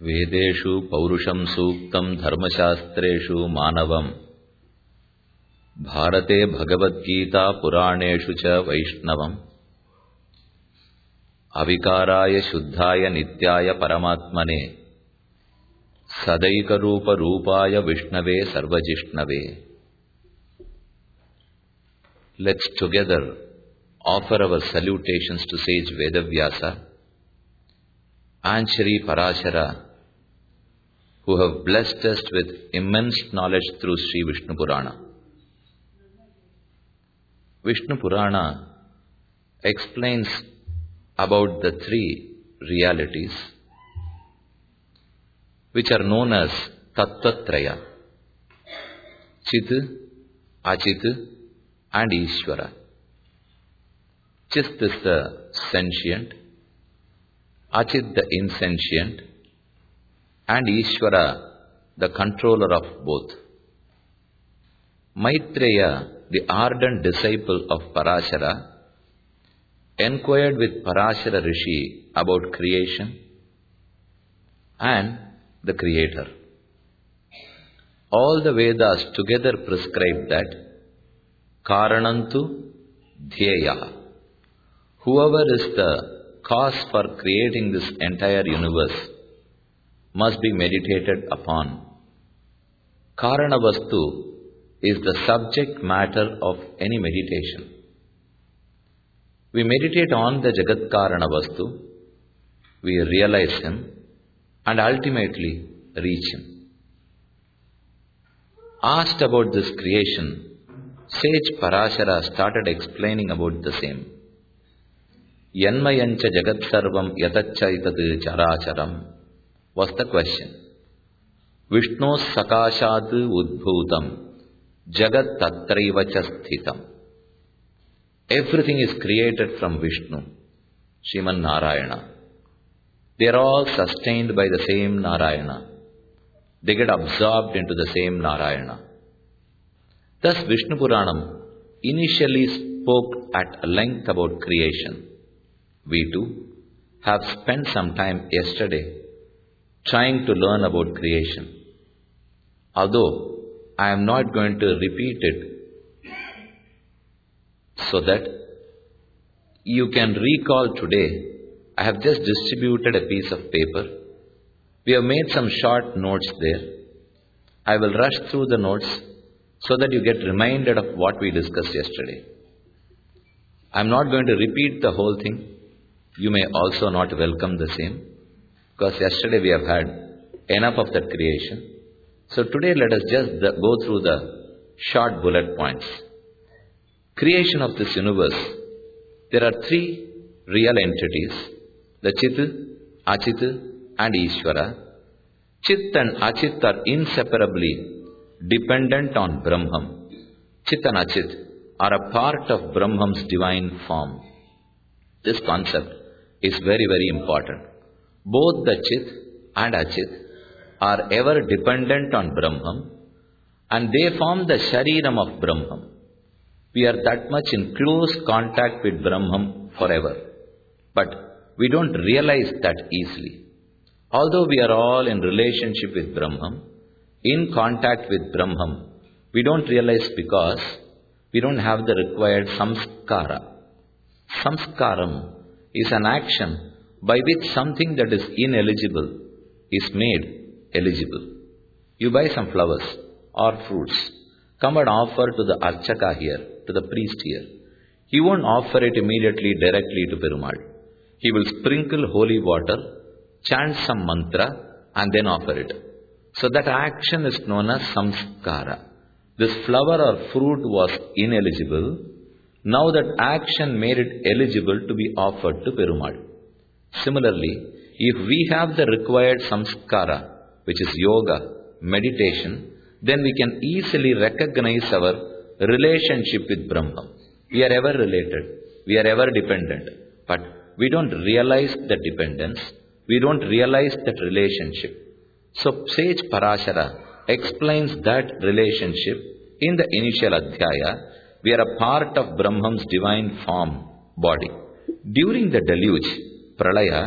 Vedeshu Paurusham Suktam Dharmashastreshu Manavam Bharate Bhagavad Gita Puraneshu Cha Vaishnavam Avikaraya Shuddhaya Nityaya Paramatmane Sadaika Rupa Rupaya Vishnave Sarvajishnave. Let's together offer our salutations to sage Vedavyasa and Shri Parashara, who have blessed us with immense knowledge through Sri Vishnu Purana. Vishnu Purana explains about the three realities which are known as Tattvatraya: Chit, Achit and Ishvara. Chit is the sentient, Achit the insentient, and Ishvara the controller of both. Maitreya, the ardent disciple of Parashara, enquired with Parashara Rishi about creation and the Creator. All the Vedas together prescribe that Karanantu Dhyeya. Whoever is the cause for creating this entire universe must be meditated upon. Karanavastu is the subject matter of any meditation. We meditate on the Jagat Karanavastu, we realize Him and ultimately reach Him. Asked about this creation, sage Parashara started explaining about the same. Yanmayancha Jagat Sarvam Yatachaitat Characharam was the question. Vishnu Sakashad Udbhutam Jagat Tatraivacha Sthitam. Everything is created from Vishnu, Sriman Narayana. They are all sustained by the same Narayana. They get absorbed into the same Narayana. Thus Vishnu Puranam initially spoke at length about creation. We too have spent some time yesterday trying to learn about creation. Although I am not going to repeat it so that you can recall today, I have just distributed a piece of paper. We have made some short notes there. I will rush through the notes so that you get reminded of what we discussed yesterday. I am not going to repeat the whole thing. You may also not welcome the same, because yesterday we have had enough of that creation. So today let us just go through the short bullet points. Creation of this universe. There are three real entities: the Chit, Achit and Ishvara. Chit and Achit are inseparably dependent on Brahman. Chit and Achit are a part of Brahman's divine form. This concept is very, very important. Both the Chit and Achit are ever dependent on Brahman, and they form the Shariram of Brahman. We are that much in close contact with Brahman forever, but we don't realize that easily. Although we are all in relationship with Brahman, in contact with Brahman, we don't realize because we don't have the required samskara. Samskaram is an action by which something that is ineligible is made eligible. You buy some flowers or fruits, come and offer to the archaka here, to the priest here. He won't offer it immediately directly to Perumal. He will sprinkle holy water, chant some mantra and then offer it. So that action is known as samskara. This flower or fruit was ineligible. Now that action made it eligible to be offered to Perumal. Similarly, if we have the required samskara, which is yoga, meditation, then we can easily recognize our relationship with Brahman. We are ever related. We are ever dependent. But we don't realize the dependence. We don't realize that relationship. So sage Parashara explains that relationship in the initial Adhyaya. We are a part of Brahman's divine form, body. During the deluge, Pralaya,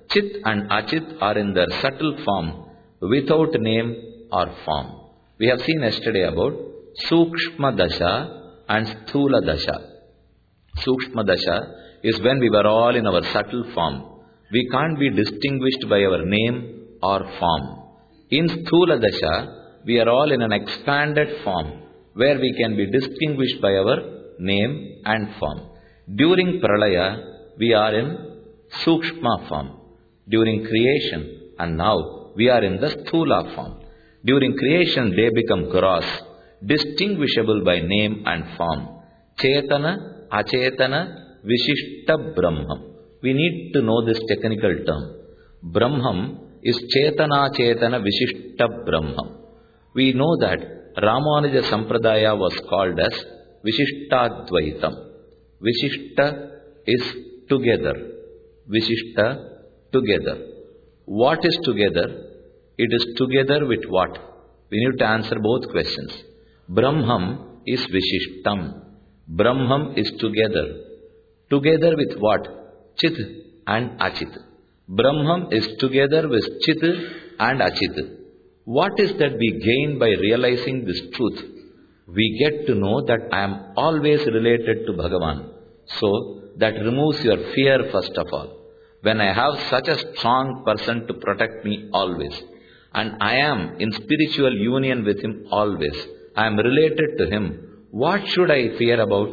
Chit and Achit are in their subtle form without name or form. We have seen yesterday about Sukshma Dasha and Sthula Dasha. Sukshma Dasha is when we were all in our subtle form. We can't be distinguished by our name or form. In Sthula Dasha, we are all in an expanded form where we can be distinguished by our name and form. During Pralaya, we are in Sukshma form. During creation, and now we are in the Sthula form. During creation, they become gross, distinguishable by name and form. Chetana, Achetana, Vishishta Brahmam. We need to know this technical term. Brahmam is Chetana, Chetana, Vishishta Brahmam. We know that Ramanuja Sampradaya was called as Vishishtadvaitam. Vishishta is together. Vishishta, together. What is together? It is together with what? We need to answer both questions. Brahmam is Vishishtam. Brahmam is together. Together with what? Chit and Achit. Brahmam is together with Chit and Achit. What is that we gain by realizing this truth? We get to know that I am always related to Bhagavan. So, that removes your fear first of all. When I have such a strong person to protect me always, and I am in spiritual union with him always, I am related to him, what should I fear about?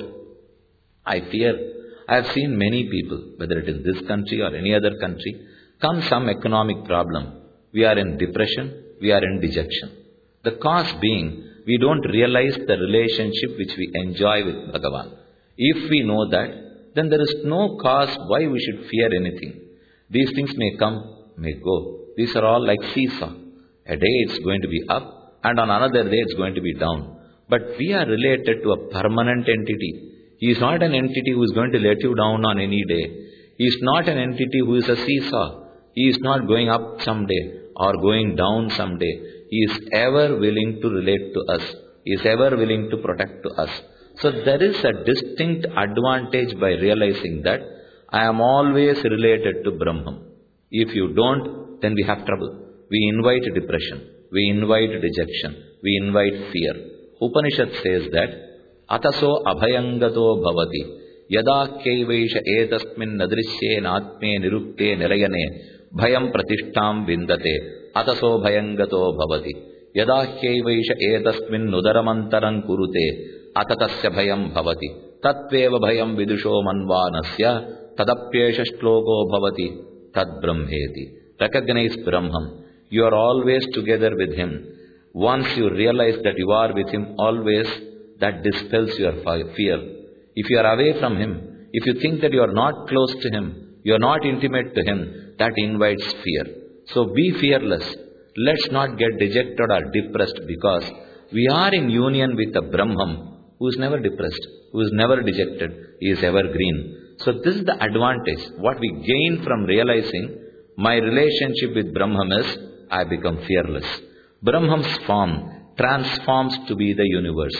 I have seen many people, whether it is this country or any other country, come some economic problem. We are in depression, we are in dejection. The cause being, we don't realize the relationship which we enjoy with Bhagavan. If we know that, then there is no cause why we should fear anything. These things may come, may go. These are all like seesaw. A day it's going to be up, and on another day it's going to be down. But we are related to a permanent entity. He is not an entity who is going to let you down on any day. He is not an entity who is a seesaw. He is not going up someday or going down someday. He is ever willing to relate to us. He is ever willing to protect to us. So there is a distinct advantage by realizing that I am always related to Brahman. If you don't, then we have trouble. We invite depression. We invite dejection. We invite fear. Upanishad says that Ataso abhayangato bhavati yada kaivaisha etasmin nadrishye natme nirukte nilayane bhayam pratishtam vindate Ataso bhayangato bhavati yada kaivaisha etasmin nudaramantaram kurute Atatasya bhayam bhavati tatveva bhayam vidusho manvanasya tadapyesha shloko bhavati tad brahmeti. Recognize Brahman. You are always together with him. Once you realize that you are with him always, that dispels your fear. If you are away from him, if you think that you are not close to him, you are not intimate to him, that invites fear. So be fearless. Let's not get dejected or depressed, because we are in union with a Brahman who is never depressed, who is never dejected, he is evergreen. So this is the advantage. What we gain from realizing my relationship with Brahman is, I become fearless. Brahman's form transforms to be the universe.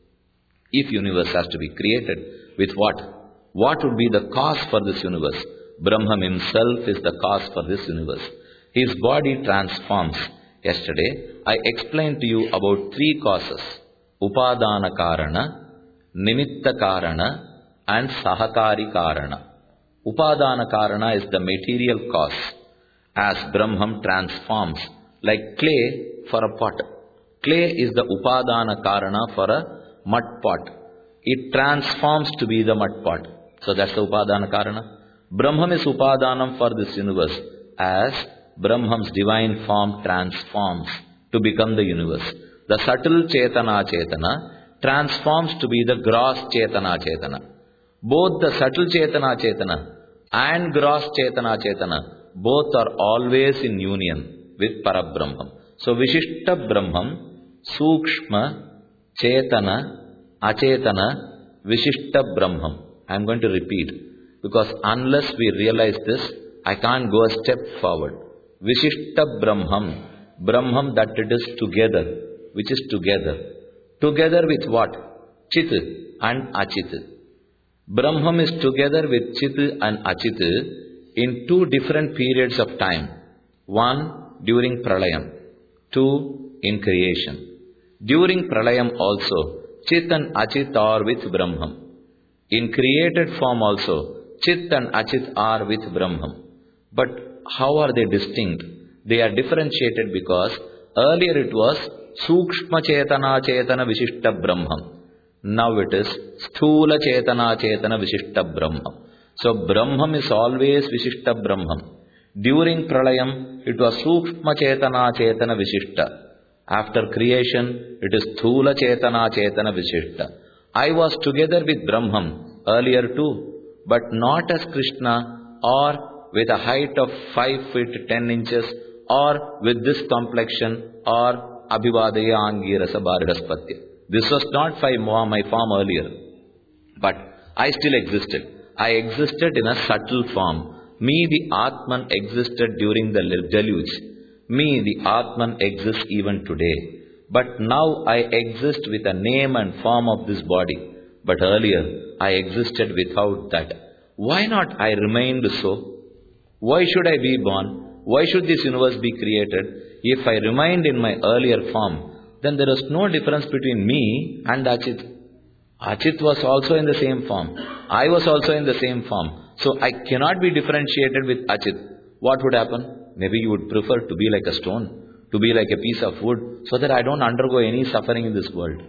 If universe has to be created, with what? What would be the cause for this universe? Brahman himself is the cause for this universe. His body transforms. Yesterday, I explained to you about three causes. Upadana Karana, Nimitta Karana, and Sahakari Karana. Upadana Karana is the material cause. As Brahman transforms, like clay for a pot. Clay is the Upadana Karana for a mud pot. It transforms to be the mud pot. So that's the Upadana Karana. Brahman is Upadanam for this universe, as Brahman's divine form transforms to become the universe. The subtle Chetana transforms to be the gross Chetana. Both the subtle Chetana and gross Chetana, both are always in union with Parabrahman. So Vishishta Brahman, Sukshma, Chetana, Achetana, Vishishta Brahman. I am going to repeat, because unless we realize this, I can't go a step forward. Vishishta Brahman, Brahman that it is together, which is together. Together with what? Chit and Achit. Brahman is together with Chit and Achit in two different periods of time. One, during Pralayam. Two, in creation. During Pralayam also, Chit and Achit are with Brahman. In created form also, Chit and Achit are with Brahman. But how are they distinct? They are differentiated because earlier it was Sukshma Chetana Chetana Vishishta Brahman. Now it is Sthula Chetana Chetana Vishishta Brahman. So Brahman is always Vishishta Brahman. During Pralayam, it was Sukshma Chetana Chetana Vishishta. After creation, it is Sthula Chetana Chetana Vishishta. I was together with Brahman earlier too, but not as Krishna or with a height of 5 feet 10 inches or with this complexion or Abhivadaya Angirasa Bharidaspatya. This was not my form earlier, but I still existed. I existed in a subtle form. Me, the Atman, existed during the deluge. Me, the Atman, exists even today. But now I exist with a name and form of this body. But earlier, I existed without that. Why not I remained so? Why should I be born? Why should this universe be created? If I remained in my earlier form, then there is no difference between me and Achit. Achit was also in the same form. I was also in the same form. So I cannot be differentiated with Achit. What would happen? Maybe you would prefer to be like a stone, to be like a piece of wood, so that I don't undergo any suffering in this world.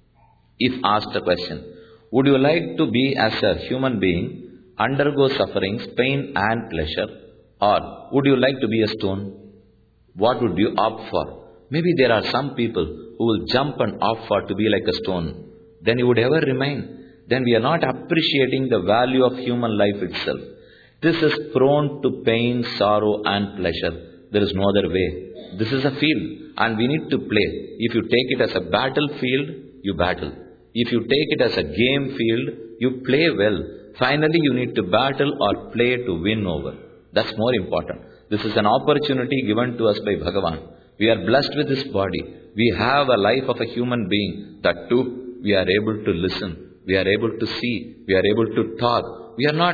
If asked a question, would you like to be as a human being, undergo sufferings, pain and pleasure, or would you like to be a stone? What would you opt for? Maybe there are some people who will jump and opt for to be like a stone. Then you would ever remain. Then we are not appreciating the value of human life itself. This is prone to pain, sorrow and pleasure. There is no other way. This is a field and we need to play. If you take it as a battlefield, you battle. If you take it as a game field, you play well. Finally, you need to battle or play to win over. That's more important. This is an opportunity given to us by Bhagavan. We are blessed with this body. We have a life of a human being. That too, we are able to listen. We are able to see. We are able to talk. We are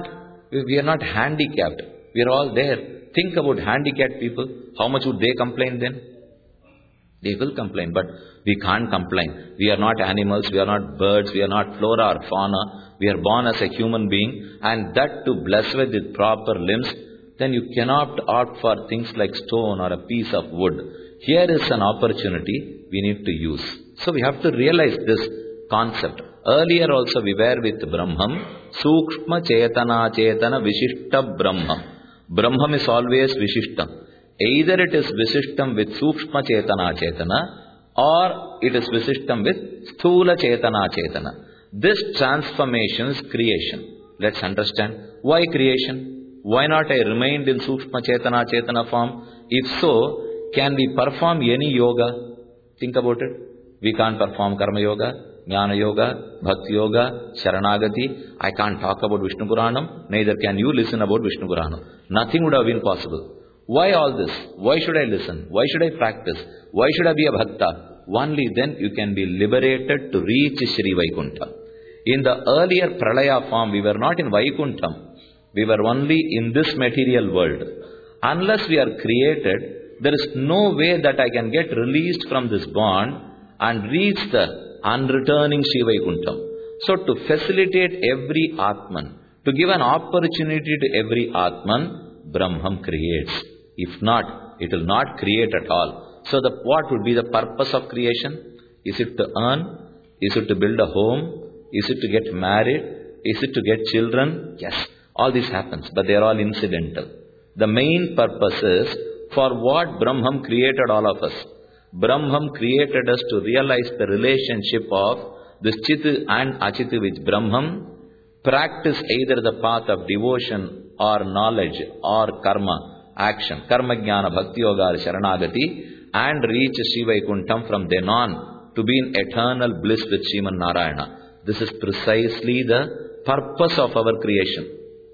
not handicapped. We are all there. Think about handicapped people. How much would they complain then? They will complain, but we can't complain. We are not animals. We are not birds. We are not flora or fauna. We are born as a human being, and that too blessed with proper limbs. Then you cannot opt for things like stone or a piece of wood. Here is an opportunity we need to use. So we have to realize this concept. Earlier also we were with Brahman, Sukshma Chetana Chetana Vishishta Brahman. Brahman is always Vishishtam. Either it is Vishishtam with Sukshma Chetana Chetana or it is Vishishtam with Sthula Chetana Chetana. This transformation is creation. Let's understand. Why creation? Why not I remained in Sukshma Chetana Chetana form? If so, can we perform any yoga? Think about it. We can't perform Karma Yoga, Jnana Yoga, Bhakti Yoga, Sharanagati. I can't talk about Vishnu Puranam, neither can you listen about Vishnu Puranam. Nothing would have been possible. Why all this? Why should I listen? Why should I practice? Why should I be a Bhakta? Only then you can be liberated to reach Shri Vaikuntha. In the earlier Pralaya form, we were not in Vaikuntham. We were only in this material world. Unless we are created, there is no way that I can get released from this bond and reach the unreturning Shri Vaikuntham. So to facilitate every Atman, to give an opportunity to every Atman, Brahman creates. If not, it will not create at all. So what would be the purpose of creation? Is it to earn? Is it to build a home? Is it to get married? Is it to get children? Yes, all this happens, but they are all incidental. The main purpose is for what Brahman created all of us. Brahman created us to realize the relationship of this Chit and Achit with Brahman, practice either the path of devotion or knowledge or karma, action, karma jnana, bhakti yoga or sharanagati, and reach Shri Vaikuntham from then on to be in eternal bliss with Sriman Narayana. This is precisely the purpose of our creation.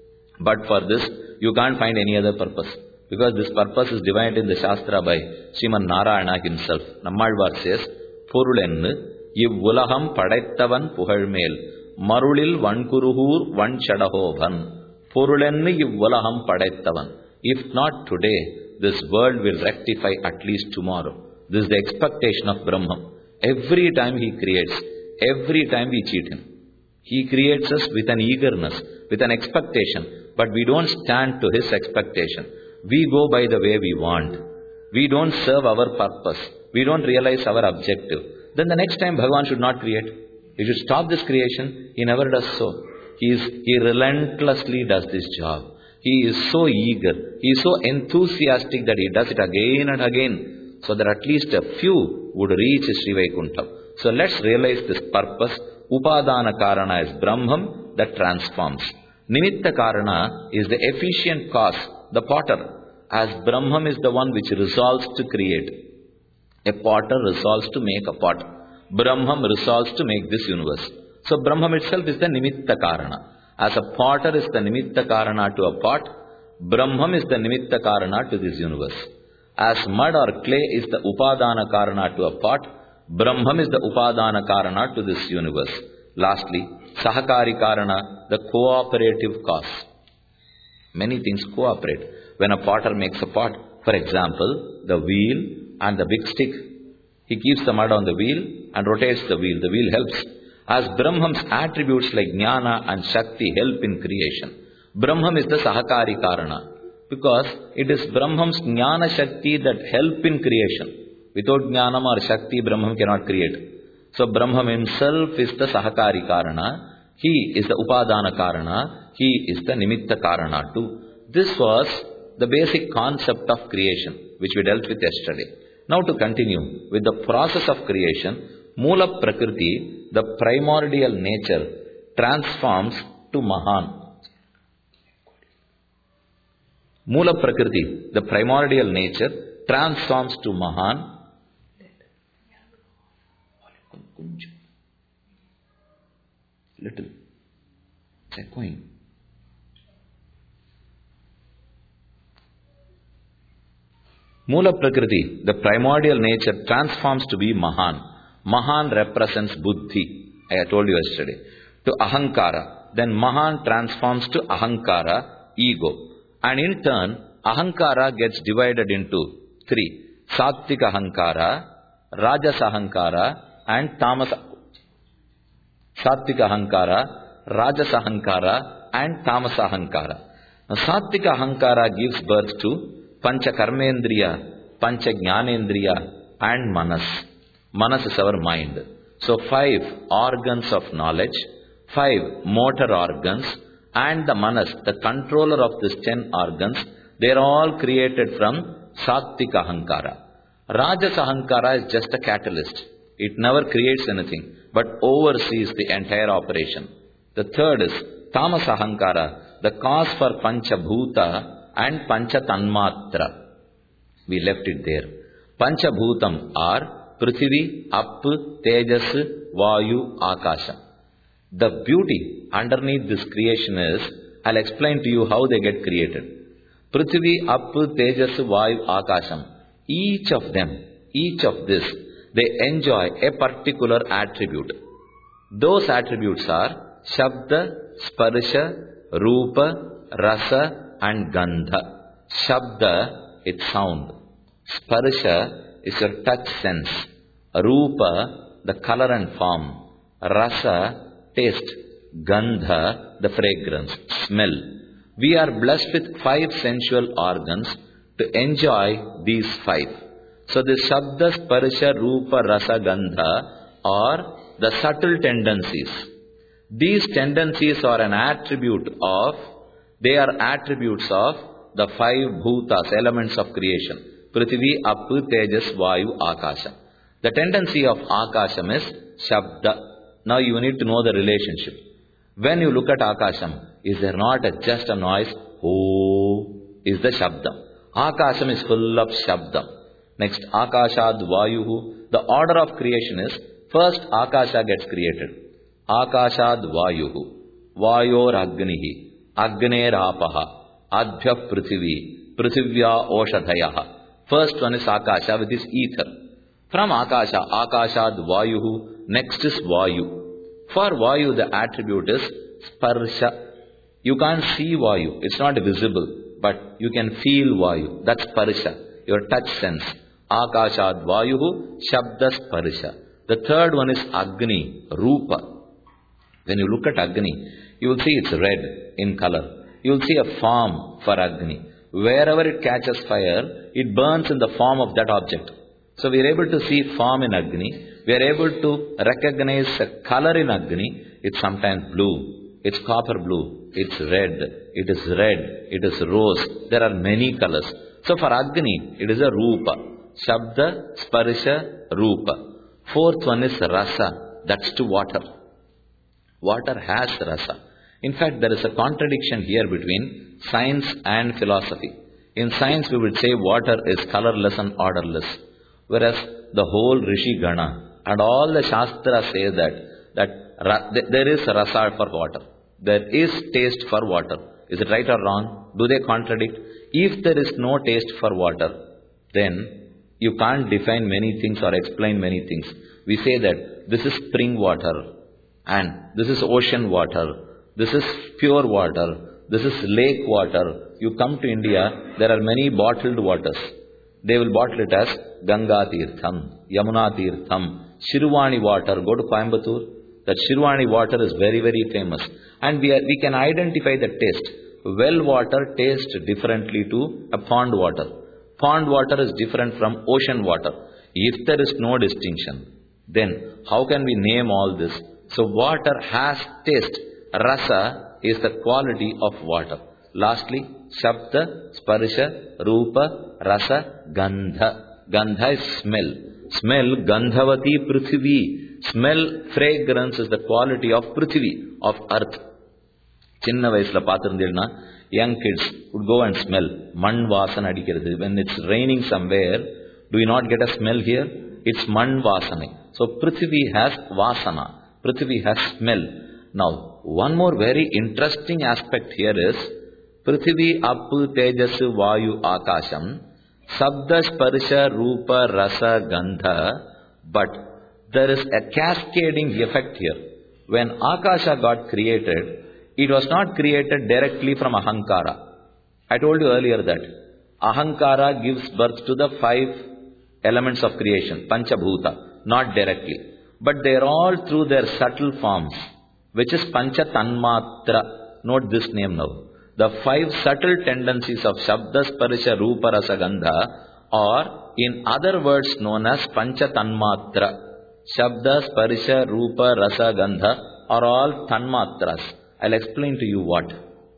But for this, you can't find any other purpose. Because this purpose is divined in the Shastra by Sriman Narayana himself. Nammalvar says, Porulennu, Ivvulagam padaithavan puhalmel, Marulil vankuruhur vanchadahovan, Porulennu ivvalaham padaithavan. If not today, this world will rectify at least tomorrow. This is the expectation of Brahman. Every time he creates, every time we cheat him. He creates us with an eagerness, with an expectation, but we don't stand to his expectation. We go by the way we want. We don't serve our purpose. We don't realize our objective. Then the next time Bhagavan should not create. He should stop this creation. He never does so. He relentlessly does this job. He is so eager. He is so enthusiastic that he does it again and again, so that at least a few would reach Sri Vaikuntham. So let's realize this purpose. Upadana Karana is Brahman that transforms. Nimitta Karana is the efficient cause, the potter, as Brahman is the one which resolves to create. A potter resolves to make a pot. Brahman resolves to make this universe. So Brahman itself is the Nimitta Karana. As a potter is the Nimitta Karana to a pot, Brahman is the Nimitta Karana to this universe. As mud or clay is the Upadana Karana to a pot, Brahman is the Upadana Karana to this universe. Lastly, Sahakari Karana, the cooperative cause. Many things cooperate. When a potter makes a pot, for example, the wheel and the big stick, he keeps the mud on the wheel and rotates the wheel helps. As Brahman's attributes like Jnana and Shakti help in creation, Brahman is the Sahakari Karana, because it is Brahman's Jnana Shakti that help in creation. Without Jnanam or Shakti, Brahman cannot create. So Brahman himself is the Sahakari Karana, he is the Upadana Karana, he is the Nimitta Karana too. This was the basic concept of creation, which we dealt with yesterday. Now to continue with the process of creation, Mula Prakriti, the primordial nature, transforms to Mahan. Mula Prakriti, the primordial nature, transforms to Mahan. Little. It's echoing. Mula Prakriti, the primordial nature, transforms to be Mahan. Mahan represents Buddhi, I told you yesterday, to Ahankara. Then Mahan transforms to Ahankara, ego. And in turn, Ahankara gets divided into three. Sattvika Ahankara, Rajas Ahankara, and Tamas. Sattvika Ahankara, Rajas Ahankara, and Tamas Ahankara. Now, Sattvika Ahankara gives birth to Pancha Karmendriya, Pancha Jnanendriya, and Manas. Manas is our mind. So 5 organs of knowledge, 5 motor organs, and the Manas, the controller of these 10 organs, they are all created from Sattvika Ahankara. Rajas Ahankara is just a catalyst. It never creates anything, but oversees the entire operation. The third is Tamas Ahankara, the cause for Pancha Bhuta and Pancha Tanmatra. We left it there. Pancha Bhutam are Prithvi, Ap, Tejas, Vayu, Akasha. The beauty underneath this creation is, I'll explain to you how they get created. Prithvi, Ap, Tejas, Vayu, Akasham. Each of this, they enjoy a particular attribute. Those attributes are Shabda, Sparsha, Rupa, Rasa, and Gandha. Shabda, it's sound. Sparsha is your touch sense. Rupa, the color and form. Rasa, taste. Gandha, the fragrance, smell. We are blessed with 5 sensual organs to enjoy these 5. So the Shabda, Sparsha, Rupa, Rasa, Gandha are the subtle tendencies. These tendencies are they are attributes of the 5 bhutas, elements of creation. Prithvi, Apu, Tejas, Vayu, Akasha. The tendency of Akasham is Shabda. Now you need to know the relationship. When you look at Akasham, is there not just a noise? Oh, is the Shabda. Akasham is full of Shabda. Next, Akashad Vayuhu. The order of creation is, first Akasha gets created. Akashad Vayuhu. Vayor Agnihi. Agner Apaha. Adbhya Prithvi. Prithivya Oshadhayaha. First one is Akasha with his ether. From Akasha, Akashad Vayuhu. Next is Vayu. For Vayu, the attribute is Sparsha. You can't see Vayu. It's not visible. But you can feel Vayu. That's Sparsha, your touch sense. Akashad Vayuhu Shabda Sparsha. The third one is Agni, Rupa. When you look at Agni, you will see it's red in color. You will see a form for Agni. Wherever it catches fire, it burns in the form of that object. So we are able to see form in Agni. We are able to recognize a color in Agni. It's sometimes blue. It's copper blue. It's red. It is red. It is rose. There are many colors. So for Agni, it is a Rupa. Shabda, Sparsha, Rupa. Fourth one is Rasa. That's to water. Water has Rasa. In fact, there is a contradiction here between science and philosophy. In science, we would say water is colorless and odorless. Whereas the whole Rishi Gana and all the Shastras say that there is Rasa for water. There is taste for water. Is it right or wrong? Do they contradict? If there is no taste for water, then you can't define many things or explain many things. We say that this is spring water and this is ocean water. This is pure water. This is lake water. You come to India, there are many bottled waters. They will bottle it as Ganga Tirtham, Yamuna Tirtham, Shirwani water. Go to Coimbatore. That Shirwani water is very, very famous. And we can identify the taste. Well water tastes differently to a pond water. Pond water is different from ocean water. If there is no distinction, then how can we name all this? So water has taste. Rasa is the quality of water. Lastly, Shabda, Sparsha, Rupa, Rasa, Gandha. Gandha is smell. Smell, Gandhavati Prithvi. Smell, fragrance is the quality of Prithvi, of earth. Chinna vayasla paathirundilna, young kids would go and smell. Man vasana adikkirathu. When it's raining somewhere, do you not get a smell here? It's man vasana. So Prithvi has vasana. Prithvi has smell. Now, one more very interesting aspect here is Prithvi, Apu, Tejasu, Vayu, Akasham, Sabda, Sparsha, Rupa, Rasa, Gandha. But there is a cascading effect here. When Akasha got created, it was not created directly from Ahankara. I told you earlier that Ahankara gives birth to the 5 elements of creation, Panchabhuta, not directly. But they are all through their subtle forms, which is Pancha Tanmatra. Note this name now. The 5 subtle tendencies of Shabda, Sparsha, Rupa, Rasa, Gandha are in other words known as Pancha Tanmatra. Shabda, Sparsha, Rupa, Rasa, Gandha are all Tanmatras. I'll explain to you what.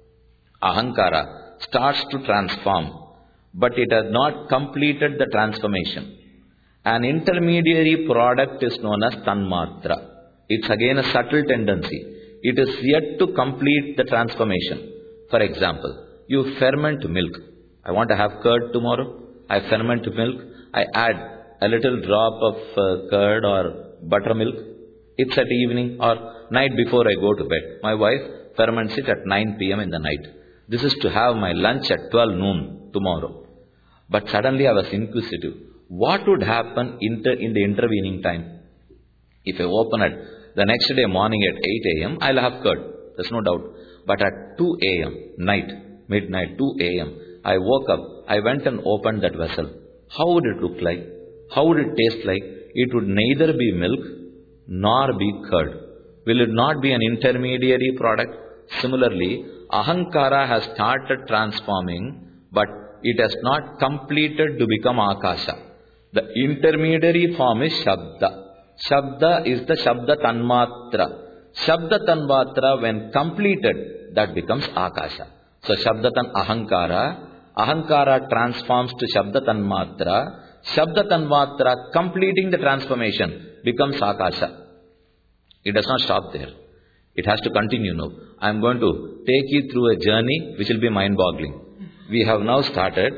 Ahankara starts to transform, but it has not completed the transformation. An intermediary product is known as Tanmatra. It's again a subtle tendency. It is yet to complete the transformation. For example, you ferment milk. I want to have curd tomorrow. I ferment milk. I add a little drop of curd or buttermilk. It's at evening or night before I go to bed. My wife ferments it at 9 p.m. in the night. This is to have my lunch at 12 noon tomorrow. But suddenly I was inquisitive. What would happen in the intervening time? If I open it the next day morning at 8 a.m., I'll have curd. There's no doubt. But at 2 a.m., midnight, 2 a.m., I woke up, I went and opened that vessel. How would it look like? How would it taste like? It would neither be milk nor be curd. Will it not be an intermediary product? Similarly, Ahankara has started transforming, but it has not completed to become Akasha. The intermediary form is Shabda. Shabda is the Shabda Tanmatra. Shabda Tanmatra, when completed, that becomes Akasha. So Shabda Tan Ahankara. Ahankara transforms to Shabda Tanmatra. Shabda Tanmatra, completing the transformation, becomes Akasha. It does not stop there. It has to continue now. I am going to take you through a journey which will be mind-boggling. We have now started.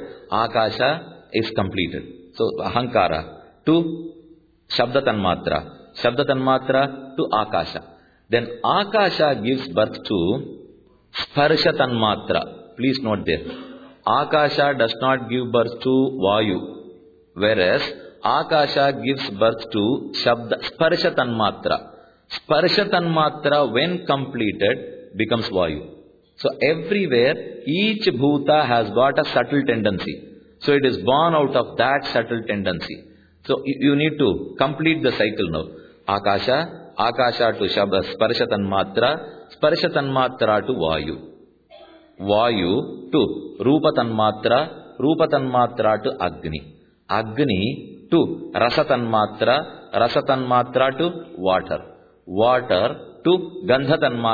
Akasha is completed. So Ahankara to Shabda Tanmatra. Shabda Tanmatra to Akasha. Then Akasha gives birth to Sparsha Tanmatra. Please note there. Akasha does not give birth to Vayu. Whereas Akasha gives birth to Sparsha Tanmatra. Sparsha Tanmatra, when completed, becomes Vayu. So everywhere, each bhuta has got a subtle tendency. So it is born out of that subtle tendency. So you need to complete the cycle now. Akasha to sparsha tanmatra to Vayu to rupa tanmatra to Agni to rasa tanmatra to water to gandha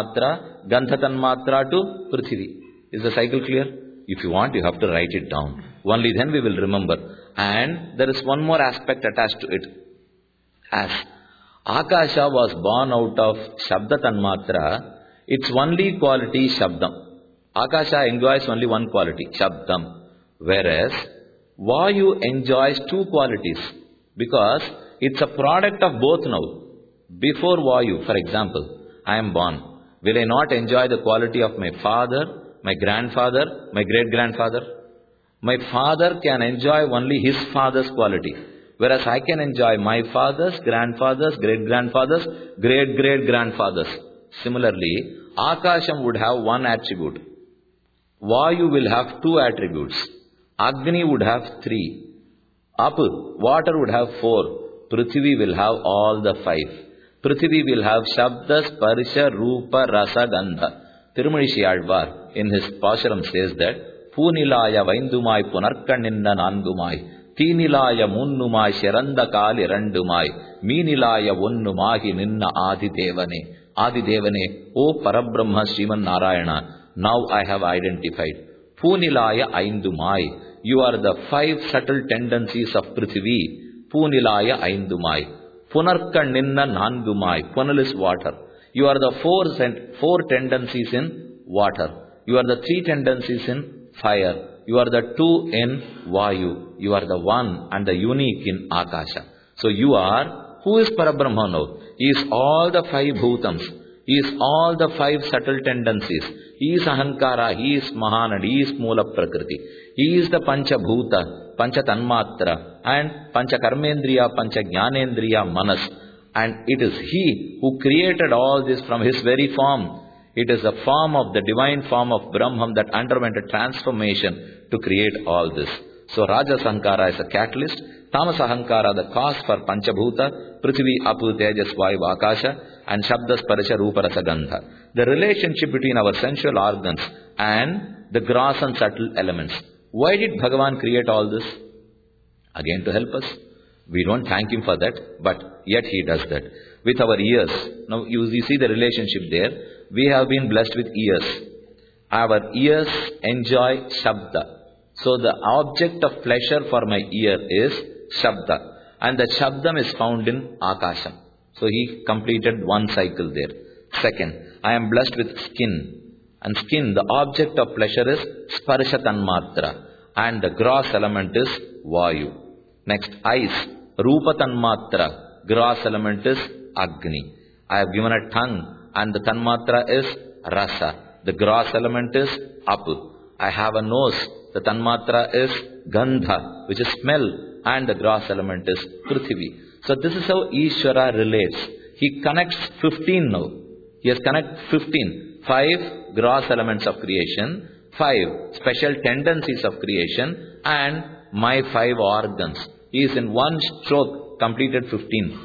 tanmatra to prithvi. Is the cycle clear? If you want, you have to write it down. Only then we will remember. And there is one more aspect attached to it. As Akasha was born out of Shabda Tanmatra, its only quality Shabdam. Akasha enjoys only one quality, Shabdam. Whereas Vayu enjoys two qualities, because it's a product of both now. Before Vayu, for example, I am born. Will I not enjoy the quality of my father, my grandfather, my great-grandfather? My father can enjoy only his father's quality, whereas I can enjoy my father's, grandfather's, great-grandfather's, great-great-grandfather's. Similarly, Akasham would have one attribute. Vayu will have two attributes. Agni would have three. Water would have four. Prithvi will have all the five. Prithvi will have Shabda, Sparsha, Rupa, Rasa, Gandha. Tirumanishi Alvar in his Pasharam says that Punilaya Vaindumai Punarkaninna Nandumai Tinilaya Munnumai Sharanda Kali Randumai Minilaya Vonnumahi Ninna Adi Devane, O Parabrahma Sriman Narayana, now I have identified. Punilaya Aindumai, you are the five subtle tendencies of Prithvi. Punilaya Aindumai. Punarkaninna Nandumai, Punal is water. You are the four tendencies in water. You are the three tendencies in fire. You are the two in Vayu. You are the one and the unique in Akasha. So you are, who is Parabrahma now? He is all the five bhutams. He is all the five subtle tendencies. He is Ahankara, he is Mahan, and he is Mula Prakriti. He is the Pancha Bhuta, Pancha Tanmatra, and Pancha Karmendriya, Pancha Jnanendriya, Manas. And it is he who created all this from his very form. It is the form of the divine form of Brahman that underwent a transformation to create all this. So Raja Sankara is a catalyst, Tamas Ahankara the cause for Panchabhuta, Prithvi, Apu, Tejas, Vayu, Akasha, and Shabda, Sparsha, Rupa, Rasa, Gandha. The relationship between our sensual organs and the gross and subtle elements. Why did Bhagavan create all this? Again to help us. We don't thank him for that, but yet he does that. With our ears, now you see the relationship there. We have been blessed with ears. Our ears enjoy Shabda. So the object of pleasure for my ear is Shabda. And the Shabdam is found in Akasham. So he completed one cycle there. Second, I am blessed with skin. And skin, the object of pleasure is Sparsha Tanmatra. And the gross element is Vayu. Next, eyes, Rupa Tanmatra. Gross element is Agni. I have given a tongue, and the Tanmatra is Rasa. The gross element is Apu. I have a nose. The Tanmatra is Gandha, which is smell, and the gross element is Prithvi. So this is how Ishvara relates. He connects 15 now. He has connected 15. 5 gross elements of creation, 5 special tendencies of creation, and my 5 organs. He is in one stroke completed 15.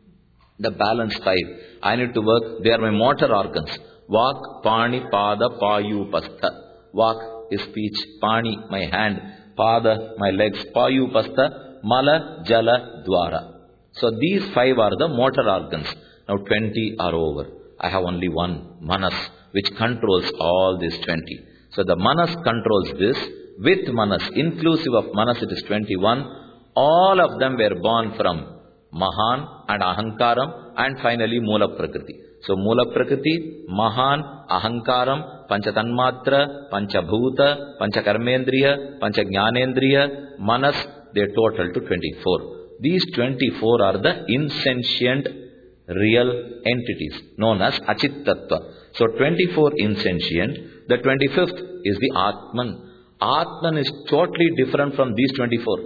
The balance 5. I need to work. They are my motor organs. Vak, Pani, Pada, Payu, Pastha. Vak is speech. Pani, my hand. Pada, my legs. Payu, Pastha. Mala, Jala, Dwara. So these 5 are the motor organs. Now 20 are over. I have only one, Manas, which controls all these 20. So the Manas controls this. With Manas, inclusive of Manas, it is 21. All of them were born from Mahan and Ahankaram, and finally Mula Prakriti. So Mula Prakriti, Mahan, Ahankaram, Pancha Tanmatra, Pancha Bhuta, Pancha Karmendriya, Pancha Jnanendriya, Manas, they total to 24. These 24 are the insentient real entities known as Achittattva. So 24 insentient, the 25th is the Atman. Atman is totally different from these 24.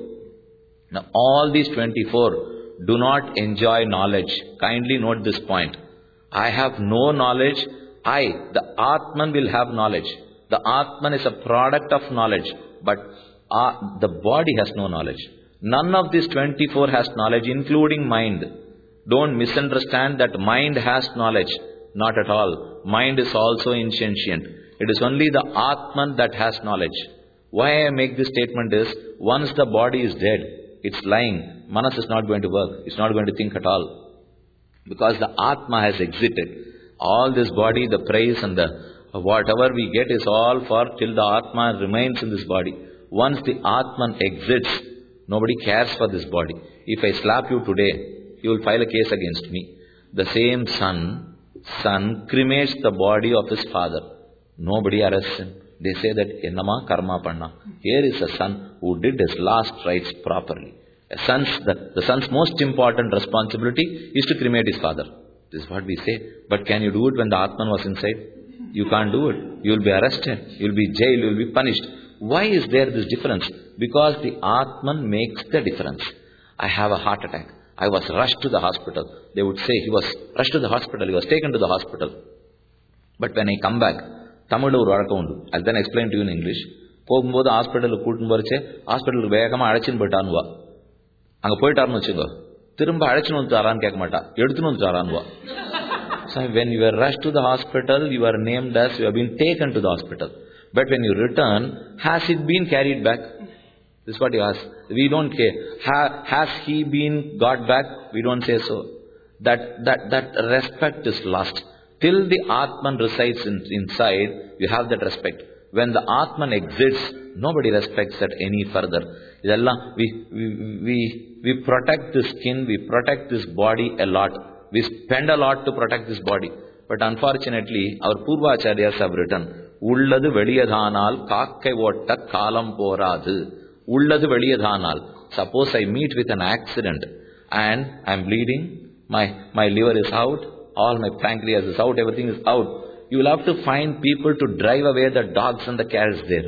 Now all these 24 do not enjoy knowledge. Kindly note this point. I have no knowledge. The Atman will have knowledge. The Atman is a product of knowledge, but the body has no knowledge. None of these 24 has knowledge, including mind. Don't misunderstand that mind has knowledge. Not at all. Mind is also insentient. It is only the Atman that has knowledge. Why I make this statement is, once the body is dead, it's lying. Manas is not going to work. It's not going to think at all. Because the Atma has exited. All this body, the praise and the whatever we get is all for till the Atma remains in this body. Once the Atman exits, nobody cares for this body. If I slap you today, you will file a case against me. The same son cremates the body of his father. Nobody arrests him. They say that, Ennama karma panna. Here is a son who did his last rites properly. The son's most important responsibility is to cremate his father. This is what we say. But can you do it when the Atman was inside? You can't do it. You will be arrested. You will be jailed. You will be punished. Why is there this difference? Because the Atman makes the difference. I have a heart attack. I was rushed to the hospital. They would say he was rushed to the hospital. He was taken to the hospital. But when I come back, Tamil ஒரு வழக்கம் உண்டு. I'll then explain to you in English. போகும்போது ஹாஸ்பிட்டலுக்கு கூட்டின்னு போறச்சே ஹாஸ்பிட்டலுக்கு வேகமாக அழைச்சின்னு போயிட்டான்வா. அங்கே போயிட்டாருன்னு வச்சுக்கோ, திரும்ப அழைச்சின்னு வந்து தரான்னு கேட்க மாட்டா, எடுத்துன்னு வந்து தரான்வா. So when you are rushed to the hospital, you are named as you have been taken to the hospital. But when you return, has it been carried back? This is what you ask. We don't care. Has he been got back? We don't say so. That respect is lost. Till the Atman resides inside, you have that respect. When the Atman exits, nobody respects that any further. We protect the skin, we protect this body a lot. We spend a lot to protect this body. But unfortunately, our Purvacharyas have written, Ulladu veliyadhanal kakkai otta kalam poradu. Ulladu veliyadhanal. Suppose I meet with an accident and I am bleeding, my liver is out, all my pancreas is out, everything is out. You will have to find people to drive away the dogs and the cats there.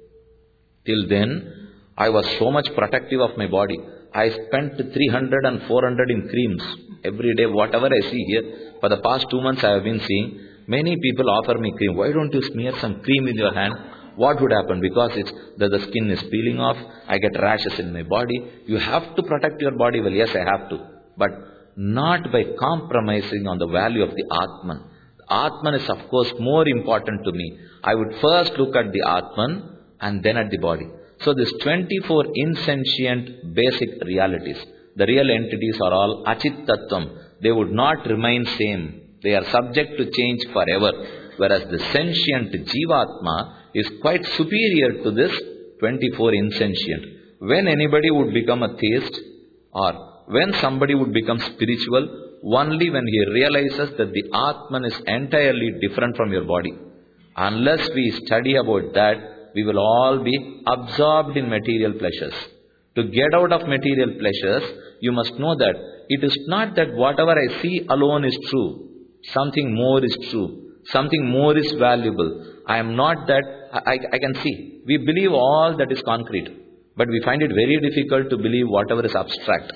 Till then, I was so much protective of my body. I spent 300 and 400 in creams. Every day, whatever I see here, for the past 2 months I have been seeing, many people offer me cream. Why don't you smear some cream in your hand? What would happen? Because the skin is peeling off, I get rashes in my body. You have to protect your body well. Yes, I have to. But not by compromising on the value of the Atman. The Atman is of course more important to me. I would first look at the Atman and then at the body. So these 24 insentient basic realities, the real entities are all Achit Tattvam. They would not remain same. They are subject to change forever. Whereas the sentient Jivatma is quite superior to this 24 insentient. When anybody would become a theist, or when somebody would become spiritual, only when he realizes that the Atman is entirely different from your body. Unless we study about that, we will all be absorbed in material pleasures. To get out of material pleasures, you must know that it is not that whatever I see alone is true. Something more is true. Something more is valuable. I am not that, I can see. We believe all that is concrete. But we find it very difficult to believe whatever is abstract.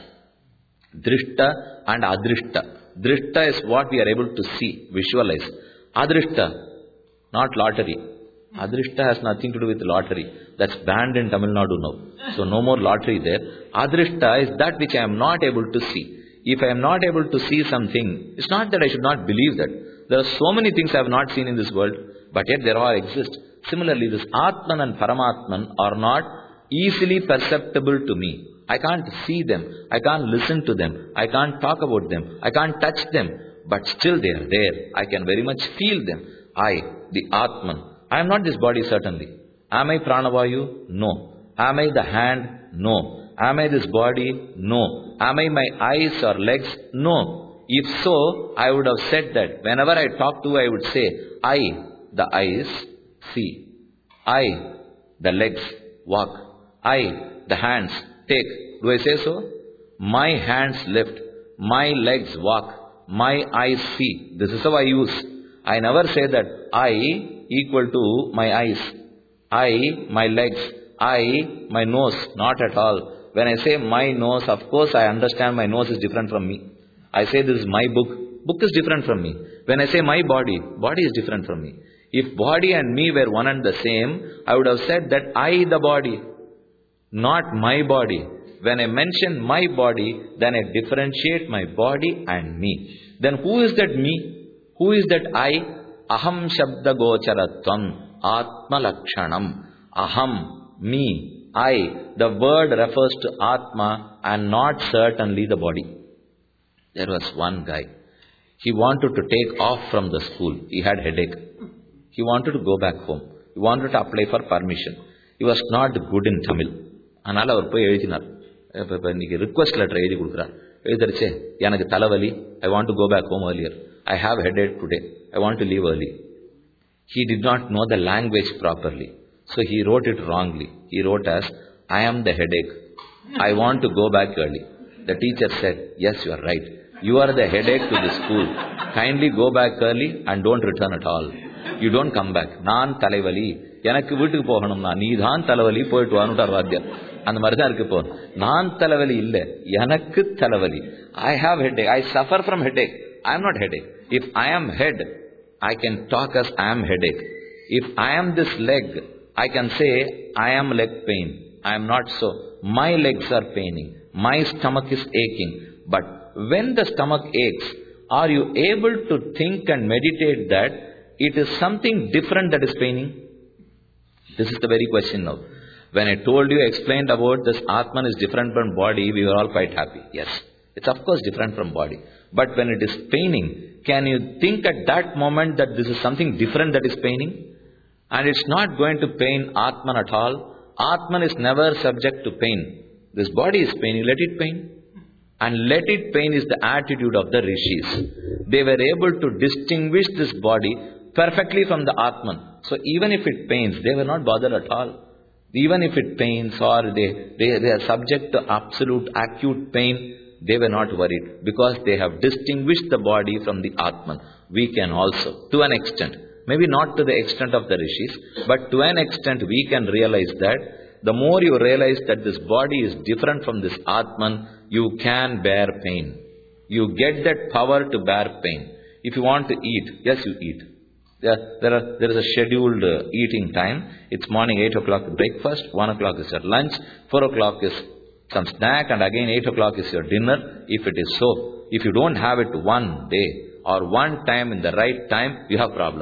Drishta and Adrishta. Drishta is what we are able to see, visualize. Adrishta, not lottery. Adrishta has nothing to do with lottery. That's banned in Tamil Nadu now. So no more lottery there. Adrishta is that which I am not able to see. If I am not able to see something, it's not that I should not believe that. There are so many things I have not seen in this world, but yet there all exist. Similarly, this Atman and Paramatman are not easily perceptible to me. I can't see them. I can't listen to them. I can't talk about them. I can't touch them. But still they are there. I can very much feel them. I, the Atman. I am not this body certainly. Am I Pranavayu? No. Am I the hand? No. Am I this body? No. Am I my eyes or legs? No. If so, I would have said that. Whenever I talk to, I would say, I, the eyes, see. I, the legs, walk. I, the hands, take. Do I say so? My hands lift. My legs walk. My eyes see. This is how I use. I never say that I equal to my eyes. I, my legs. I, my nose. Not at all. When I say my nose, of course I understand my nose is different from me. I say this is my book. Book is different from me. When I say my body, body is different from me. If body and me were one and the same, I would have said that I the body, not my body. When I mention my body, then I differentiate my body and me. Then who is that me? Who is that I? Aham shabda gocharatvam atma lakshanam. Aham, me, I. The word refers to Atma and not certainly the body. There was one guy. He wanted to take off from the school. He had headache. He wanted to go back home. He wanted to apply for permission. He was not good in Tamil. அதனால் அவர் போய் எழுதினார். இப்போ இன்றைக்கி request letter எழுதி கொடுக்குறார். எழுதிருச்சே, எனக்கு தலைவலி, I want to go back home earlier. I have headache today. I want to leave early. He did not know the language properly. So he wrote it wrongly. He wrote as, I am the headache. I want to go back early. The teacher said, yes, you are right. You are the headache to the school. Kindly go back early and don't return at all. You don't come back. நான் தலைவலி, எனக்கு வீட்டுக்கு போகணும்னா நீ தான் தலைவலி, போயிட்டு வானுட்டார் வாத்தியார். அந்த மாதிரி தான் இருக்கு. இப்போ நான் தலைவலி இல்லை, எனக்கு தலைவலி. I have headache. I suffer from headache. I am not headache. If I am head, I can talk as I am headache. If I am this leg, I can say I am leg pain. I am not so. My legs are paining. My stomach is aching. But when the stomach aches, are you able to think and meditate that it is something different that is paining? This is the very question now. When I told you, explained about this Atman is different from body, we were all quite happy. Yes, it's of course different from body. But when it is paining, can you think at that moment that this is something different that is paining? And it's not going to pain Atman at all. Atman is never subject to pain. This body is paining, let it pain. And let it pain is the attitude of the rishis. They were able to distinguish this body perfectly from the Atman. So even if it pains, they were not bothered at all. Even if it pains or they are subject to absolute acute pain, they were not worried because they have distinguished the body from the Atman. We can also, to an extent, maybe not to the extent of the rishis, but to an extent we can realize that the more you realize that this body is different from this Atman, you can bear pain. You get that power to bear pain. If you want to eat, yes, you eat. There is a scheduled eating time. It's morning 8 o'clock breakfast, 1 o'clock is your lunch, 4 o'clock is some snack, and again 8 o'clock is your dinner. If it is so, if you don't have it one day or one time in the right time, you have problem.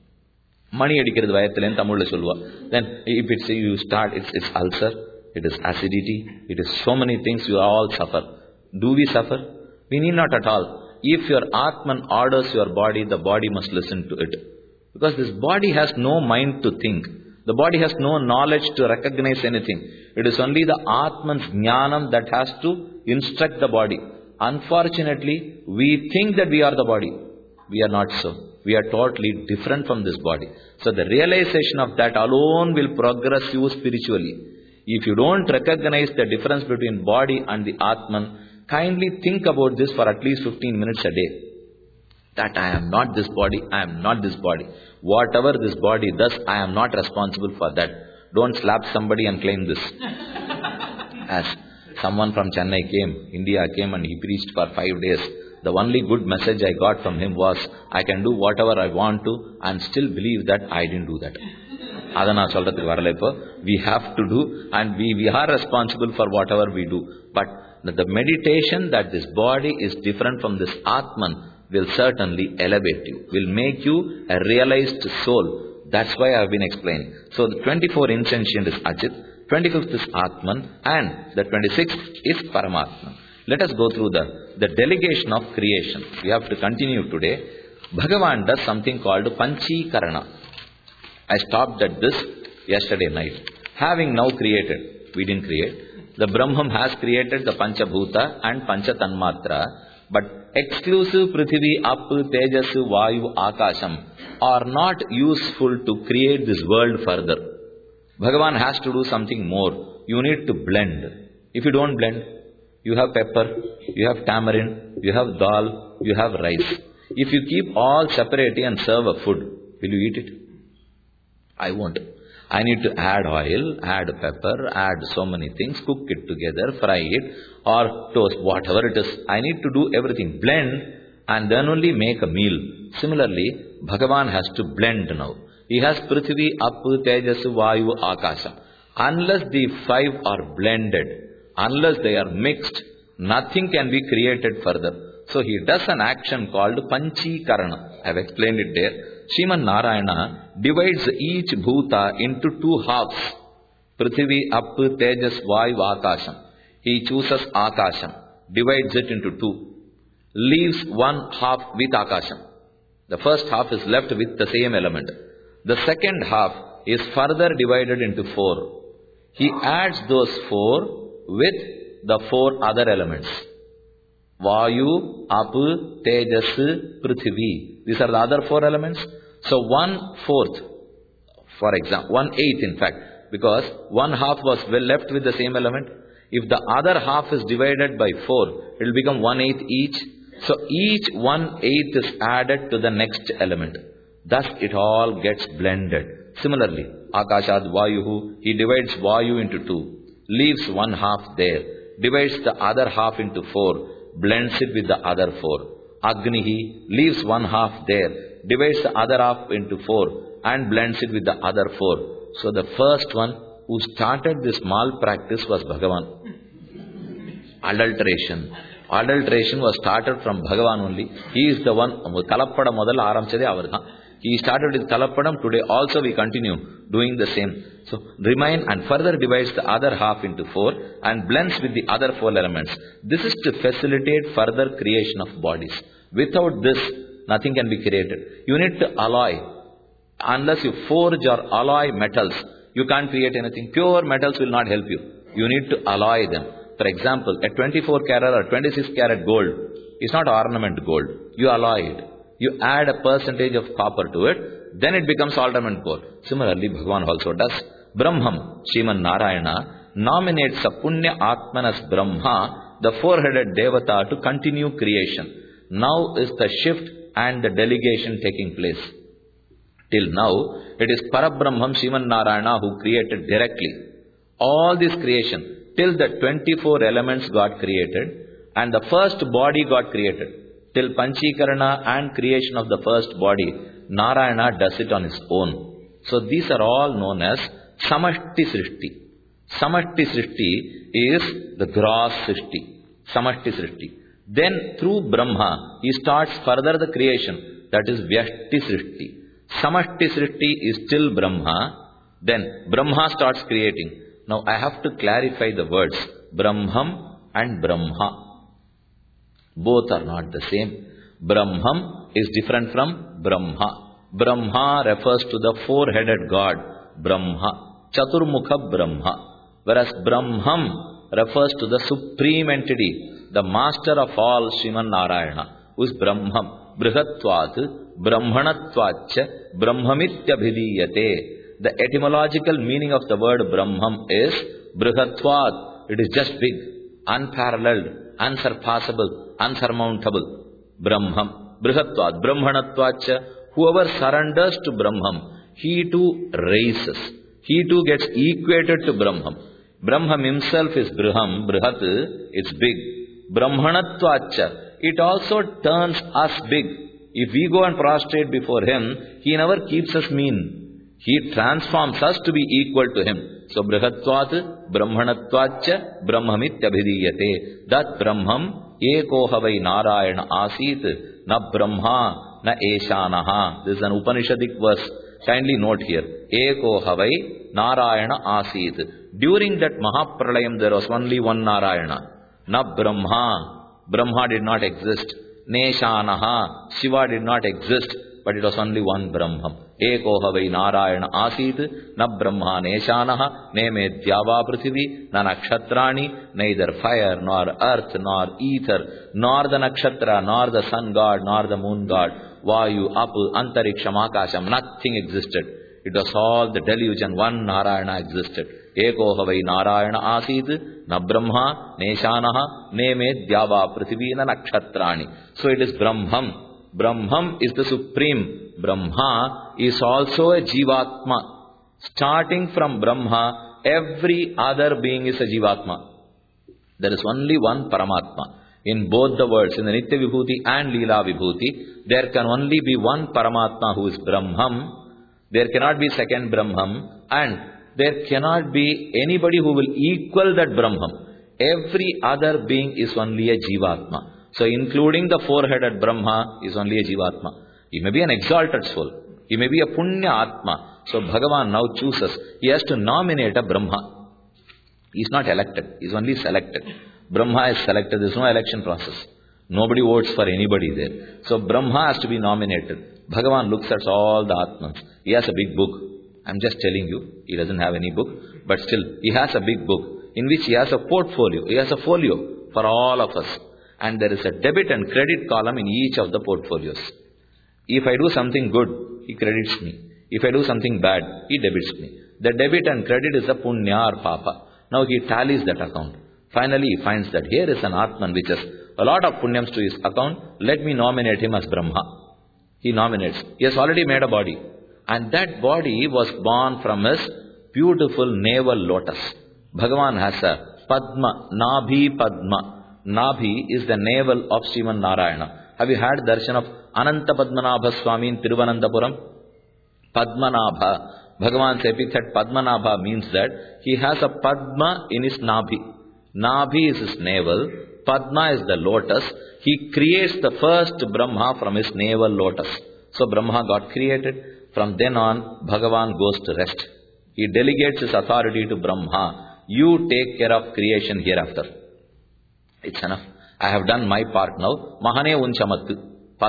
Mani அடிக்கிறது வயத்திலேன்னு தமிழ்ல சொல்லுவா. Then if it's you start, it's ulcer, it is acidity, it is so many things, you all suffer. Do we suffer? We need not at all. If your Atman orders your body, the body must listen to it. Because this body has no mind to think. The body has no knowledge to recognize anything. It is only the Atman's jnanam that has to instruct the body. Unfortunately, we think that we are the body. We are not so. We are totally different from this body. So the realization of that alone will progress you spiritually. If you don't recognize the difference between body and the Atman, kindly think about this for at least 15 minutes a day. That I am not this body, I am not this body. Whatever this body does, I am not responsible for that. Don't slap somebody and claim this. As someone from Chennai came, India came and he preached for 5 days. The only good message I got from him was, I can do whatever I want to and still believe that I didn't do that. அதை நான் சொல்றதுக்கு வரல இப்போ. We have to do and we are responsible for whatever we do. But the meditation that this body is different from this Atman will certainly elevate you, will make you a realized soul. That's why I have been explaining. So the 24th insentient is Ajit, 25th is Atman, and the 26th is Paramatman. Let us go through the delegation of creation. We have to continue today. Bhagavan does something called Panchikarana. I stopped at this yesterday night. Having now created, we didn't create. The Brahman has created the Panchabhuta and Panchatanmatra, but exclusive Prithvi, Apu, Tejasu, Vayu, Akasham are not useful to create this world further. Bhagavan has to do something more. You need to blend. If you don't blend, you have pepper, you have tamarind, you have dal, you have rice. If you keep all separately and serve a food, will you eat it? I won't. I need to add oil, add pepper, add so many things, cook it together, fry it, or toast, whatever it is. I need to do everything, blend, and then only make a meal. Similarly, Bhagavan has to blend now. He has Prithvi, Apu, Tejasu, Vayu, Akasha. Unless the five are blended, unless they are mixed, nothing can be created further. So he does an action called Panchikarana. I have explained it there. Sriman Narayana divides each bhuta into two halves. Prithvi, Apu, Tejas, Vayu, Akasham. He chooses Akasham, divides it into two, leaves one half with Akasham. The first half is left with the same element. The second half is further divided into four. He adds those four with the four other elements. Vayu, Apu, Tejas, Prithvi. These are the other four elements. So 1/4, for example, 1/8 in fact, because one half was well left with the same element. If the other half is divided by 4, it will become 1/8 each. So each 1/8 is added to the next element. Thus it all gets blended. Similarly, Akashad Vayuhu, he divides Vayu into 2, leaves one half there, divides the other half into 4, blends it with the other 4. Agnihi leaves one half there, divides the other half into 4 and blends it with the other 4. So the first one who started this malpractice was Bhagavan. Adulteration. Adulteration was started from Bhagavan only. He is the one. Kalappada modal aramchade avartha. He started with Kalappadam. Today also we continue doing the same. So remain and further divides the other half into 4 and blends with the other 4 elements. This is to facilitate further creation of bodies. Without this, nothing can be created. You need to alloy. Unless you forge or alloy metals, you can't create anything. Pure metals will not help you. You need to alloy them. For example, a 24 karat or 26 karat gold is not ornament gold. You alloy it. You add a percentage of copper to it, then it becomes ornament gold. Similarly, Bhagavan also does. Brahmam, Sriman Narayana, nominates a Punya Atmanas Brahma, the four-headed Devata, to continue creation. Now is the shift and the delegation taking place. Till now, it is Parabrahmam Sriman Narayana who created directly. All this creation, till the 24 elements got created, and the first body got created. Till Panchikarana and creation of the first body, Narayana does it on his own. So these are all known as Samashti Srishti. Samashti Srishti is the gross Srishti. Samashti Srishti. Then through Brahma, he starts further the creation. That is Vyashti Srishti. Samashti Srishti is still Brahma. Then Brahma starts creating. Now I have to clarify the words Brahmam and Brahma. Both are not the same. Brahmam is different from Brahma. Brahma refers to the four-headed God, Brahma, Chaturmukha Brahma. Whereas Brahmam refers to the supreme entity, the master of all, Sriman Narayana, who is Brahmam. Brihatvat, Brahmanatvacha, Brahmamityabhidiyate. The etymological meaning of the word Brahmam is Brihatvat. It is just big, unparalleled, unsurpassable, unsurmountable. Brahmam, Brihatvat, Brahmanatvacha. Whoever surrenders to Brahmam, he too raises. He too gets equated to Brahmam. Brahmam himself is Briham, Brihat, it's big. Brahmanatvacha, it also turns us big. If we go and prostrate before him, he never keeps us mean. He transforms us to be equal to him. So Brihatvat, Brahmanatvacha, Brahmamityabhidiyate. That Brahmam, Ekohavai Narayana Asit, na Brahma, na Eshanaha. This is an Upanishadic verse. Kindly note here. Ekohavai Narayana Asit. During that Mahapralayam, there was only one Narayana. Na Brahma. Brahma did not exist. Neshanaha. Shiva did not exist. But it was only one Brahmam. Ekohavai Narayana Asit, na Brahma Neshanaha, ne me Dhyava Prithvi, na Nakshatrani, neither fire, nor earth, nor ether, nor the Nakshatra, nor the sun god, nor the moon god, Vayu, Apu, Antariksham, Akasham, nothing existed. It was all the deluge and one Narayana existed. Ekohavai Narayana Asit, na Brahma Neshanaha, ne me Dhyava Prithvi, na Nakshatrani. So it is Brahmam. Brahmam is the supreme. Brahma is also a Jivatma. Starting from Brahma, every other being is a Jivatma. There is only one Paramatma. In both the worlds, in the Nitya Vibhuti and Leela Vibhuti, there can only be one Paramatma who is Brahmam. There cannot be second Brahman, and there cannot be anybody who will equal that Brahman. Every other being is only a Jivatma. So including the four-headed Brahma is only a Jivatma. He may be an exalted soul. He may be a Punya Atma. So Bhagavan now chooses. He has to nominate a Brahma. He is not elected. He is only selected. Brahma is selected. There is no election process. Nobody votes for anybody there. So Brahma has to be nominated. Bhagavan looks at all the Atmans. He has a big book. I am just telling you. He doesn't have any book. But still, he has a big book in which he has a portfolio. He has a folio for all of us. And there is a debit and credit column in each of the portfolios. If I do something good, he credits me. If I do something bad, he debits me. The debit and credit is a punya or papa. Now he tallies that account. Finally he finds that here is an Atman which has a lot of punyams to his account. Let me nominate him as Brahma. He nominates. He has already made a body. And that body was born from his beautiful navel lotus. Bhagavan has a Padma, Nabhi Padma. Nabhi is the navel of Sriman Narayana. Have you had darshan of Ananta Padmanabha Swami in Tiruvananthapuram? Padmanabha. Bhagavan's epithet Padmanabha means that he has a Padma in his Nabhi. Nabhi is his navel. Padma is the lotus. He creates the first Brahma from his navel lotus. So Brahma got created. From then on, Bhagavan goes to rest. He delegates his authority to Brahma. You take care of creation hereafter. It's enough. I have done my part now. Mahane unchamattu.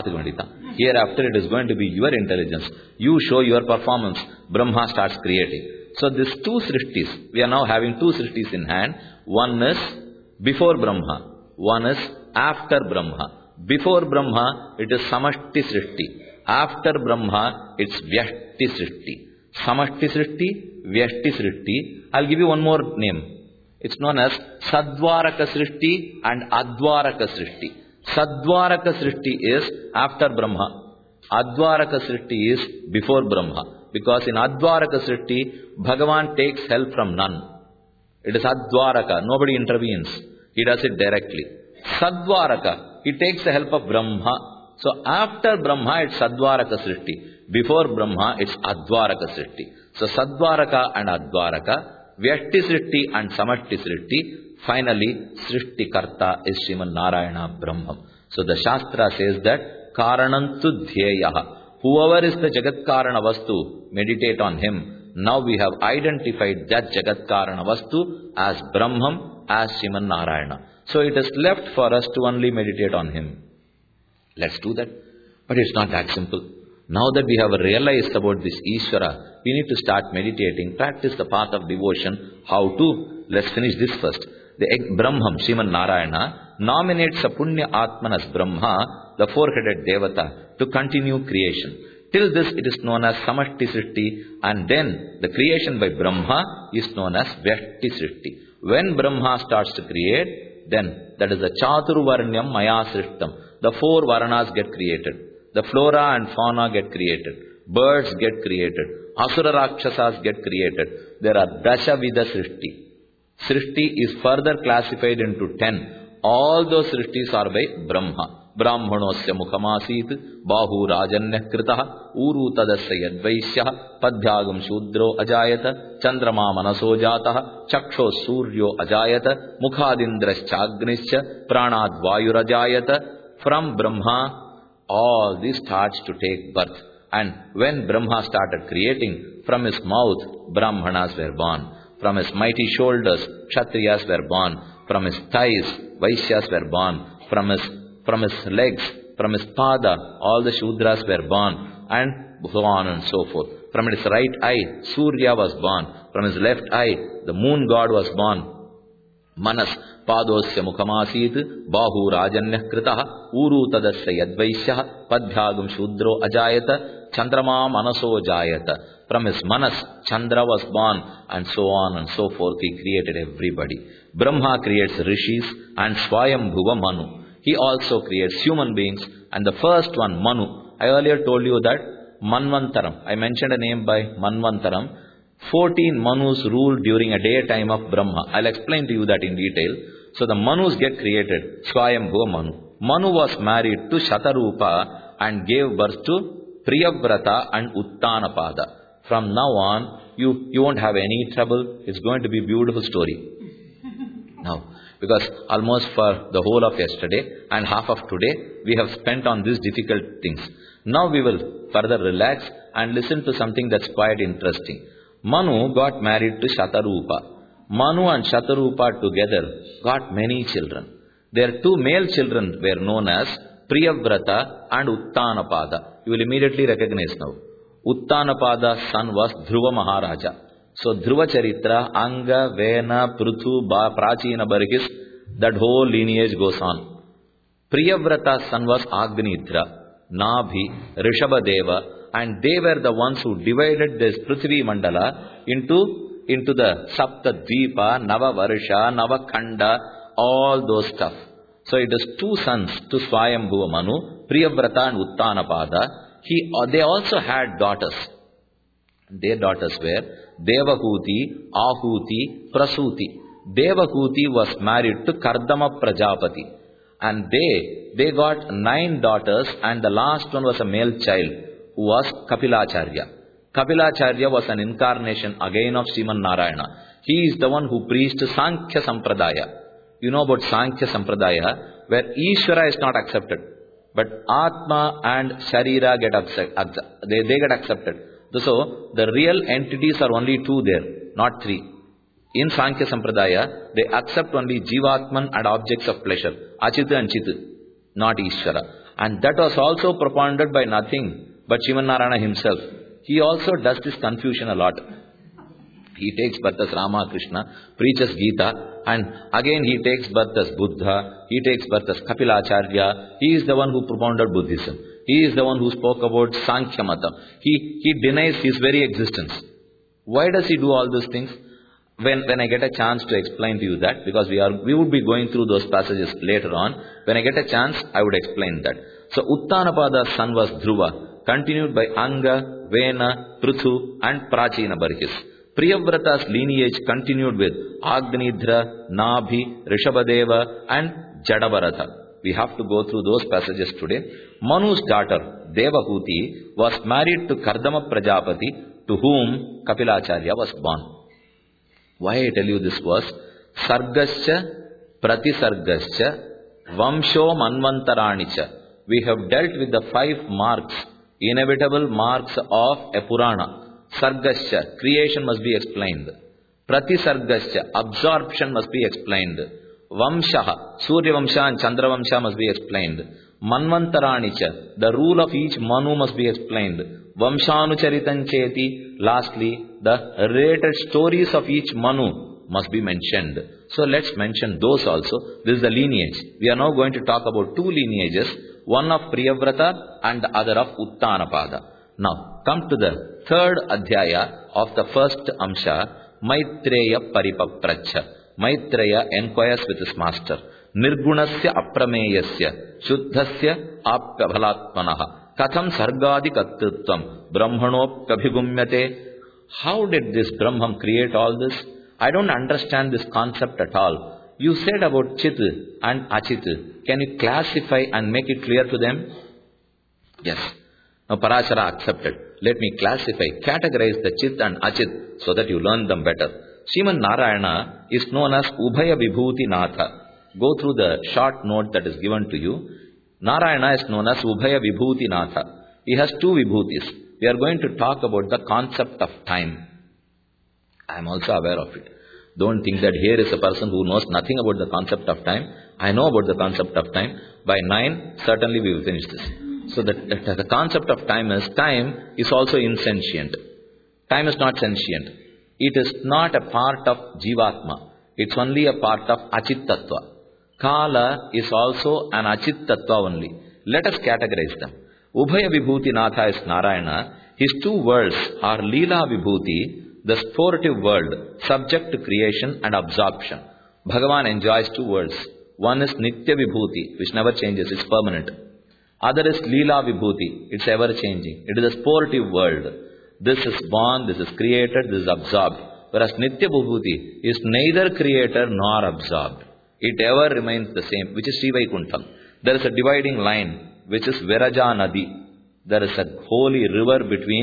Hereafter it is going to be your intelligence. You show your performance. Brahma starts creating. So these two srishtis, we are now having two srishtis in hand. One is before Brahma. One is after Brahma. Before Brahma, it is Samashti Srishti. After Brahma, it's Vyashti Srishti. Samashti Srishti, Vyashti Srishti. I'll give you one more name. It's known as Sadvaraka Srishti and Advaraka Srishti. Sadvaraka Srishti is after Brahma. Advaraka Srishti is before Brahma. Because in Advaraka Srishti, Bhagavan takes help from none. It is Advaraka. Nobody intervenes. He does it directly. Sadvaraka, he takes the help of Brahma. So after Brahma, it's Sadvaraka Srishti. Before Brahma, it's Advaraka Srishti. So Sadvaraka and Advaraka, Vyashti Srishti and Samashti Srishti. Finally, Srishti Karta is Sriman Narayana Brahman. So the Shastra says that Karanantu Dhyeyaha. Whoever is the Jagat Karana Vastu, meditate on him. Now we have identified that Jagat Karana Vastu as Brahman, as Sriman Narayana. So it is left for us to only meditate on him. Let's do that. But it's not that simple. Now that we have realized about this Ishvara, we need to start meditating, practice the path of devotion. How to? Let's finish this first. The Brahman, Sriman Narayana, nominates a Punya Atman as Brahma, the four-headed Devata, to continue creation. Till this it is known as Samashti Srishti, and then the creation by Brahma is known as Vyashti Srishti. When Brahma starts to create, then that is a Chaturvarnyam Maya Srishtam. The four Varanas get created. The flora and fauna get created. Birds get created. Asura Rakshasas get created. There are Dashavida Srishti. Srishti is further classified into 10. All those Srishtis are by Brahma. Brahmanosya Mukhamasit, Bahu Rajanya Kritaha, Uru Tadasya Yadvaisya, Padhyagam Shudro Ajayata, Chandrama Manaso Jataha, Chaksho Suryo Ajayata, Mukhadindras Chagnisya, Pranad Vayur Ajayata. From Brahma, all this starts to take birth. And when Brahma started creating, from his mouth, Brahmanas were born. From his mighty shoulders, Kshatriyas were born. From his thighs, Vaishyas were born. From his legs, from his pada, all the Shudras were born. And so on and so forth. From his right eye, Surya was born. From his left eye, the moon god was born. Manas Padosya Mukhamasit, Bahu Rajanya Kritaha, Uru Tadasya Yadvaisya, Padhyagam Shudro Ajayata, Chandrama Manaso Jayata. From his Manas, Chandra was born, and so on and so forth. He created everybody. Brahma creates rishis and Swayambhuva Manu. He also creates human beings, and the first one, Manu. I earlier told you that Manvantaram. I mentioned a name by Manvantaram. 14 Manus ruled during a daytime of Brahma. I'll explain to you that in detail. So the Manus get created. Swayambhuva Manu. Manu was married to Shatarupa and gave birth to Priyavrata and Uttanapada. From now on, you won't have any trouble. It's going to be a beautiful story. Now, because almost for the whole of yesterday and half of today, we have spent on these difficult things. Now we will further relax and listen to something that's quite interesting. Manu got married to Shatarupa. Manu and Shatarupa together got many children. Their two male children were known as Priyavrata and Uttanapada. You will immediately recognize now. Uttanapada's son was Dhruva Maharaja. So Dhruva Charitra, Anga, Vena, Pruthu, Prachina Barhis, that whole lineage goes on. Priyavrata's son was Agnidra, Nabhi, Rishabhadeva, and they were the ones who divided this Prithvi Mandala into the Sapta Dvipa, Nava Varsha, Nava Khanda, all those stuff. So it is two sons to Swayambhuva Manu, Priyavrata and Uttanapada. They also had daughters. Their daughters were Devahuti, Ahuti, Prasuti. Devahuti was married to Kardama Prajapati. And they got 9 daughters, and the last one was a male child who was Kapilacharya. Kapilacharya was an incarnation again of Sriman Narayana. He is the one who preached Sankhya Sampradaya. You know about Sankhya Sampradaya, where Ishvara is not accepted, but Atma and Sharira get accepted. So, the real entities are only 2 there, not 3. In Sankhya Sampradaya, they accept only Jivatman and objects of pleasure, Achita and Chit, not Ishvara. And that was also propounded by nothing but Sriman Narayana himself. He also does this confusion a lot. He takes birth as Rama Krishna, preaches Gita, and again he takes birth as Buddha, he takes birth as Kapilacharya. He is the one who propounded Buddhism. He is the one who spoke about Sankhya Mata. He denies his very existence. Why does he do all these things? When I get a chance to explain to you that, because we would be going through those passages later on, when I get a chance, I would explain that. So Uttanapada's son was Dhruva, continued by Anga, Vena, Pruthu and Prachina Barhis. Priyavrata's lineage continued with Agnidra, Nabhi, Rishabhadeva and Jadavarata. We have to go through those passages today. Manu's daughter, Devahuti, was married to Kardama Prajapati, to whom Kapilacharya was born. Why I tell you this was, Sargascha, Pratisargascha, Vamsho Manvantaranicha. We have dealt with the 5 marks, inevitable marks of a Purana. Sargascha, creation must be explained. Pratisargascha, absorption must be explained. Vamshaha, Surya Vamsha and Chandra Vamsha must be explained. Manvantaranicha, the rule of each Manu must be explained. Vamshanucharitancheti, lastly, the related stories of each Manu must be mentioned. So let's mention those also. This is the lineage. We are now going to talk about 2 lineages, one of Priyavrata and the other of Uttanapada. Now, come to the 3rd adhyaya of the first Amsha, Maitreya Paripapracha. Maitreya inquires with his master. Nirgunasya aprameyasya, Shuddhasya apyabhalatmanaha, Katham sargadi kattritvam, Brahmanopyabhigumyate. How did this Brahman create all this? I don't understand this concept at all. You said about Chit and Achit. Can you classify and make it clear to them? Yes. Now Parashara accepted. Let me classify, categorize the Chit and Achit so that you learn them better. Sriman Narayana is known as Ubhaya Vibhuti Natha. Go through the short note that is given to you. Narayana is known as Ubhaya Vibhuti Natha. He has 2 Vibhutis. We are going to talk about the concept of time. I am also aware of it. Don't think that here is a person who knows nothing about the concept of time. I know about the concept of time. By 9, certainly we will finish this. So the concept of time is also insentient. Time is not sentient. It is not a part of Jivatma. It's only a part of Achit Tattva. Kala is also an Achit Tattva only. Let us categorize them. Ubhaya Vibhuti Natha is Narayana. His 2 worlds are Leela Vibhuti, the sportive world, subject to creation and absorption. Bhagavan enjoys 2 worlds. One is Nitya Vibhuti, which never changes, it's permanent. Other is Leela Vibhuti, it's ever changing. It is a sportive world. This is born, this is created, this is absorbed. Whereas Nitya Vibhuti is neither creator nor absorbed. It ever remains the same, which is Sri Vaikuntham. There is a dividing line, which is Viraja Nadi. There is a holy river between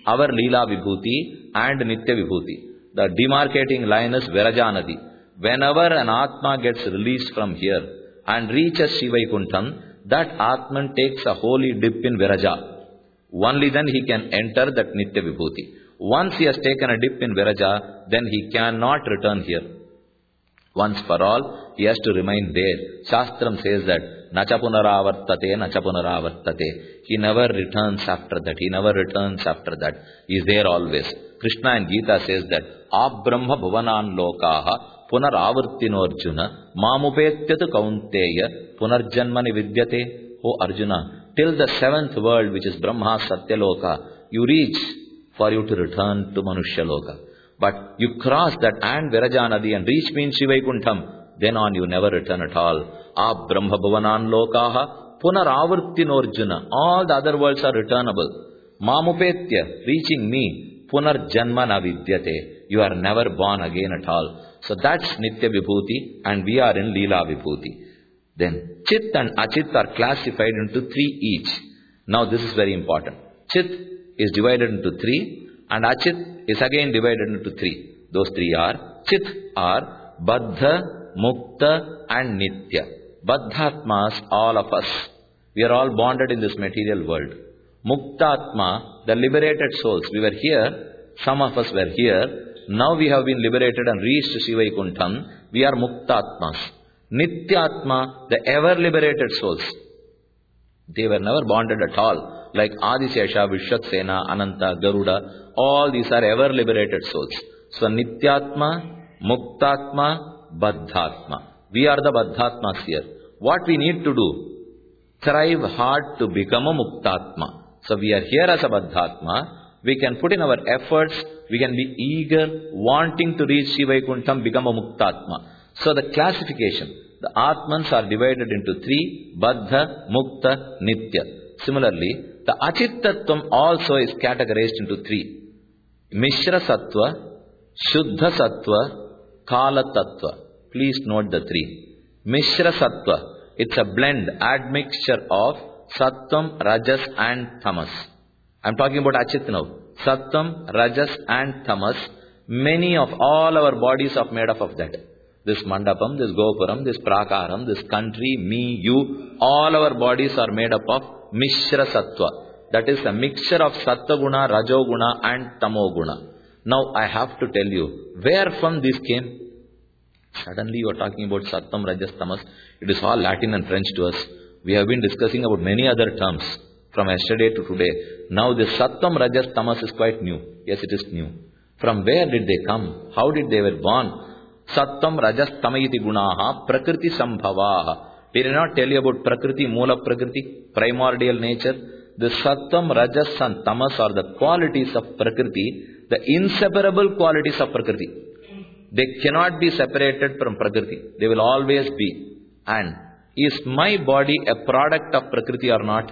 our Leela Vibhuti and Nitya Vibhuti. The demarcating line is Virajanadi. Whenever an Atma gets released from here and reaches Shivaikuntham, that Atman takes a holy dip in Viraja. Only then he can enter that Nitya Vibhuti. Once he has taken a dip in Viraja, then he cannot return here. Once for all, he has to remain there. Shastram says that, Nacha punaravartate, nacha punaravartate. He never returns after that. He never returns after that. He is there always. Krishna in Gita says that, Abrahma bhuvanan lokaha punaravartinorjuna mamupetyatu kaunteya punarjanmani vidyate. O Arjuna, till the seventh world, which is Brahma Satyaloka, you reach for you to return to Manushya Loka. But you cross that and Virajanadi and reach me in Shivaikuntham, then on you never return at all. Brahma bhavanan lokaha punaravartinorjuna. All the other worlds are returnable. Mamupetya, reaching me, punarjanma na vidyate. You are never born again at all. So that's Nitya Vibhuti and we are in Leela Vibhuti. Then Chit and Achit are classified into three each. Now this is very important. Chit is divided into three and Achit is again divided into three. Those three are, Chit are Baddha, Mukta and Nitya. Baddhatmas, all of us. We are all bonded in this material world. Muktatma, the liberated souls. We were here, some of us were here. Now we have been liberated and reached Shivaikuntham. We are Muktatmas. Nityatma, the ever liberated souls. They were never bonded at all. Like Adisesha, Vishaksena, Ananta, Garuda, all these are ever liberated souls. So Nityatma, Muktatma, Baddhatma. We are the Baddhatmas here. What we need to do? Strive hard to become a Muktatma. So we are here as a Baddhatma. We can put in our efforts. We can be eager, wanting to reach Shivaikuntham, become a Muktatma. So the classification, the Atmans are divided into three, Baddha, Mukta, Nitya. Similarly, the Achittatvam also is categorized into three. Mishra Sattva, Shuddha Sattva, Kala Tattva. Please note the three. Mishra Sattva, it's a blend, admixture of Sattvam, Rajas and Tamas. I am talking about Achit now. Sattvam, Rajas and Tamas. Many of all our bodies are made up of that. This Mandapam, this Gopuram, this Prakaram, this country, me, you, all our bodies are made up of Mishra Sattva. That is a mixture of Sattva-guna, Rajoguna and Tamoguna. Now I have to tell you, where from this came? Suddenly you are talking about Sattvam, Rajas, Tamas. It is all Latin and French to us. We have been discussing about many other terms from yesterday to today. Now this Sattvam, Rajas, Tamas is quite new. Yes, it is new. From where did they come? How did they were born? Sattvam, Rajas, Tamayiti Gunaha, Prakriti Sambhavaha. Did I not tell you about Prakriti, Mula Prakriti, primordial nature? The Sattvam, Rajas and Tamas are the qualities of Prakriti, the inseparable qualities of Prakriti. They cannot be separated from Prakriti. They will always be. And is my body a product of Prakriti or not?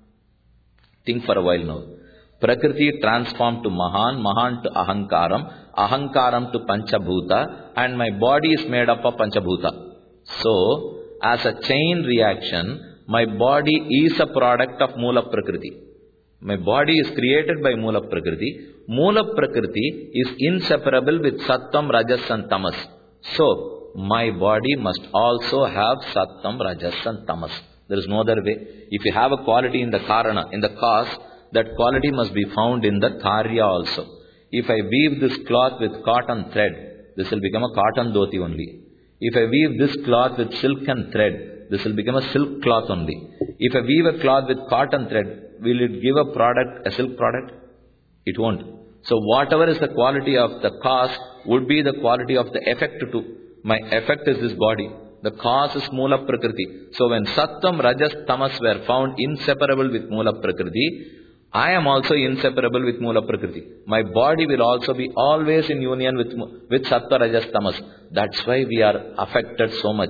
Think for a while now. Prakriti transformed to Mahan, Mahan to Ahankaram, Ahankaram to Panchabhuta, and my body is made up of Panchabhuta. So, as a chain reaction, my body is a product of Mula Prakriti. My body is created by Mula Prakriti. Mula Prakriti is inseparable with Sattvam, Rajas and Tamas. So, my body must also have Sattvam, Rajas and Tamas. There is no other way. If you have a quality in the Karana, in the cause, that quality must be found in the Karya also. If I weave this cloth with cotton thread, this will become a cotton dhoti only. If I weave this cloth with silken thread, this will become a silk cloth only. If I weave a cloth with cotton thread, will it give a product, a silk product? It won't. So whatever is the quality of the cause would be the quality of the effect too. My effect is this body. The cause is Mula Prakriti. So when Sattvam, Rajas, Tamas were found inseparable with Mula Prakriti, I am also inseparable with Mula Prakriti. My body will also be always in union with Sattva, Rajas, Tamas. That's why we are affected so much.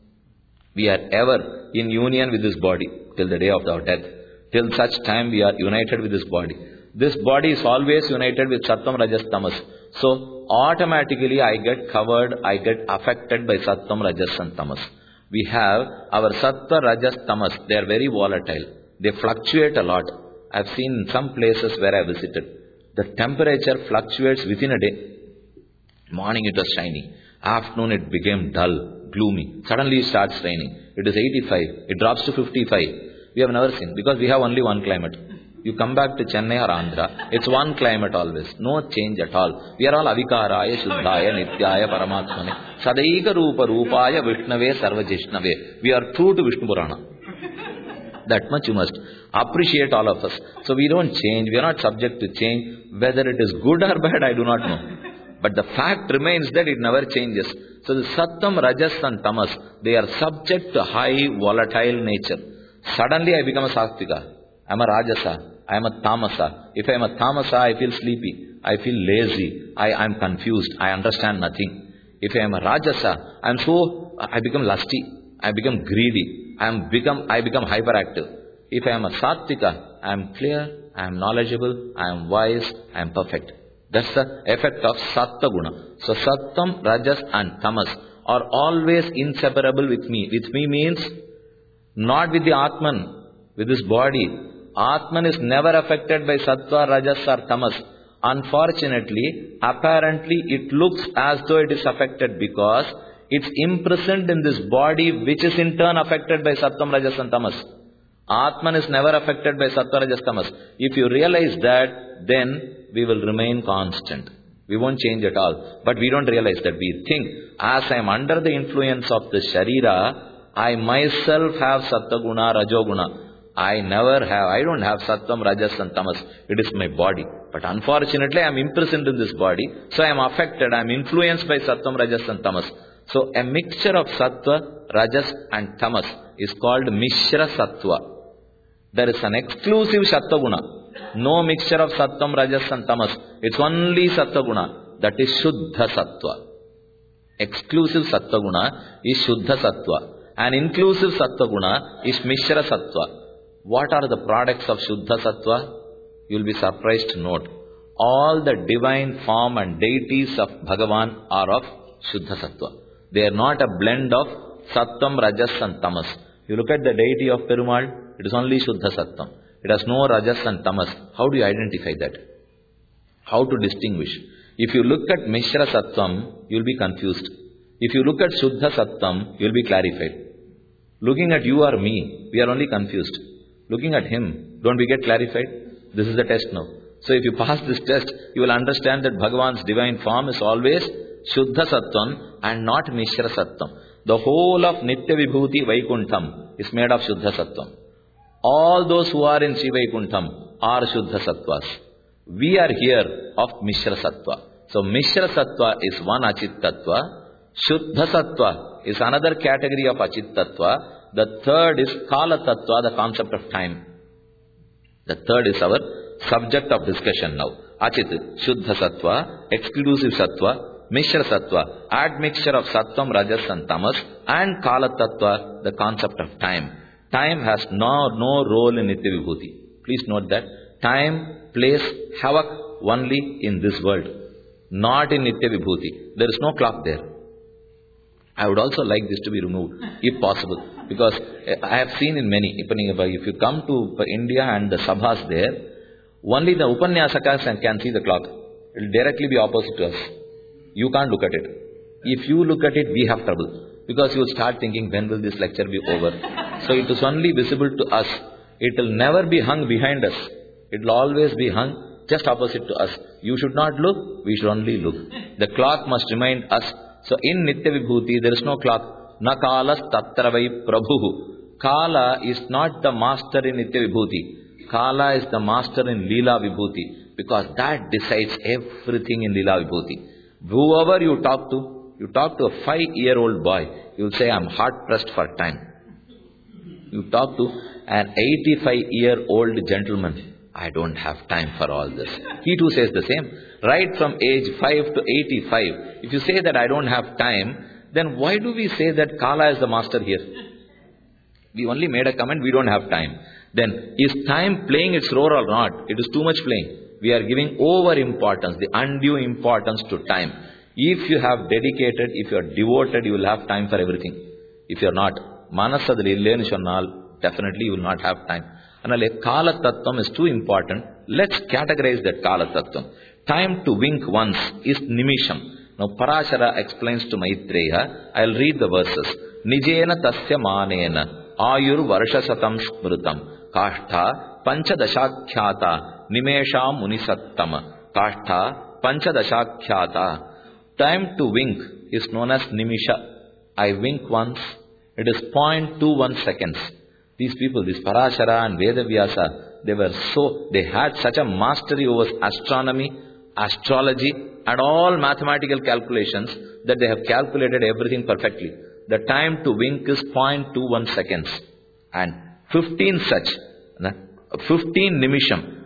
We are ever in union with this body till the day of our death. Till such time we are united with this body. This body is always united with Sattvam, Rajas, Tamas. So automatically I get covered, I get affected by Sattvam, Rajas and Tamas. We have our Sattva, Rajas, Tamas. They are very volatile. They fluctuate a lot. I have seen in some places where I visited. The temperature fluctuates within a day. Morning it was shiny. Afternoon it became dull, gloomy. Suddenly it starts raining. It is 85. It drops to 55. We have never seen, because we have only one climate. You come back to Chennai or Andhra, it's one climate always. No change at all. We are all avikaraya, shuddhaya, nityaya, paramatmane. Sadaika rupa rupaya vishnave sarvajishnave. We are true to Vishnu Purana. That much you must appreciate, all of us. So we don't change. We are not subject to change. Whether it is good or bad, I do not know. But the fact remains that it never changes. So the Sattam, Rajas and Tamas, they are subject to high volatile nature. Suddenly I become a Sattvika. I am a Rajasa. I am a Tamasa. If I am a Tamasa, I feel sleepy. I feel lazy. I am confused. I understand nothing. If I am a Rajasa, I become lusty. I become greedy. I become hyperactive. If I am a Sattvika, I am clear, I am knowledgeable, I am wise, I am perfect. That's the effect of Sattva Guna. So Sattam, Rajas and Tamas are always inseparable with me. With me means not with the Atman, with this body. Atman is never affected by Sattva, Rajas or Tamas. Unfortunately, apparently it looks as though it is affected because it's imprisoned in this body, which is in turn affected by Sattam, Rajas and Tamas. Atman is never affected by Sattva, Rajas, Tamas. If you realize that, then we will remain constant. We won't change at all. But we don't realize that. We think, as I am under the influence of the Sharira, I myself have Sattva Guna, Rajo Guna. I don't have Sattam, Rajas and Tamas. It is my body. But unfortunately, I am imprisoned in this body. So I am affected. I am influenced by Sattam, Rajas and Tamas. So a mixture of Sattva, Rajas and Tamas is called Mishra Sattva. There is an exclusive Sattva Guna. No mixture of Sattam, Rajas and Tamas. It's only Sattva Guna. That is Shuddha Sattva. Exclusive Sattva Guna is Shuddha Sattva. And inclusive Sattva Guna is Mishra Sattva. What are the products of Shuddha Sattva? You will be surprised to note. All the divine form and deities of Bhagavan are of Shuddha Sattva. They are not a blend of Sattam, Rajas and Tamas. You look at the deity of Perumal, it is only Shuddha Sattam. It has no Rajas and Tamas. How do you identify that? How to distinguish? If you look at Mishra Sattvam, you will be confused. If you look at Shuddha Sattam, you will be clarified. Looking at you or me, we are only confused. Looking at him, don't we get clarified? This is the test now. So if you pass this test, you will understand that Bhagavan's divine form is always Shuddha Sattvam and not Mishra Sattvam. The whole of Nitya Vibhuti Vaikuntham is made of Shuddha Sattvam. All those who are in Shiva Vaikuntham are Shuddha Sattvas. We are here of Mishra Sattva. So Mishra Sattva is one Achit Tattva. Shuddha Sattva is another category of Achit Tattva. The third is Kala Tattva, the concept of time. The third is our subject of discussion now. Achit, Shuddha Sattva, exclusive Sattva, Mishra Sattva, admixture of Sattam, Rajas and Tamas, and Kala Tattva, the concept of time. Time has no role in Nitya Vibhuti. Please note that. Time plays havoc only in this world, not in Nitya Vibhuti. There is no clock there. I would also like this to be removed, if possible. Because I have seen in many, if you come to India and the sabhas there, only the Upanyasakas can see the clock. It will directly be opposite to us. You can't look at it. If you look at it, we have trouble. Because you will start thinking, when will this lecture be over? So it is only visible to us. It will never be hung behind us. It will always be hung just opposite to us. You should not look, we should only look. The clock must remind us. So in Nitya Vibhuti, there is no clock. Na kalas tattravai prabhuhu. Kala is not the master in Nitya Vibhuti. Kala is the master in Leela Vibhuti. Because that decides everything in Leela Vibhuti. Whoever you talk to a 5-year-old boy, you will say, I am hard pressed for time. You talk to an 85-year-old gentleman, I don't have time for all this. He too says the same. Right from age 5 to 85, if you say that I don't have time, then why do we say that Kala is the master here? We only made a comment, we don't have time. Then, is time playing its role or not? It is too much playing. We are giving over importance, the undue importance to time. If you have dedicated, if you are devoted, you will have time for everything. If you are not, Manasadali illenu sonnal, definitely you will not have time. Anale Kala Tattvam is too important. let's categorize that Kala Tattvam. Time to wink once is Nimisham. Now Parashara explains to Maitreya, I'll read the verses. Nijena tasya manena ayur varshasatam smrutam kashtha panchadashakhyata nimesham munisattama kashtha panchadashakhyata. Time to wink is known as Nimisha. I wink once, it is 0.21 seconds. These people, this Parashara and Vedavyasa, they had such a mastery over astronomy, astrology and all mathematical calculations that they have calculated everything perfectly. The time to wink is 0.21 seconds. And 15 nimisham.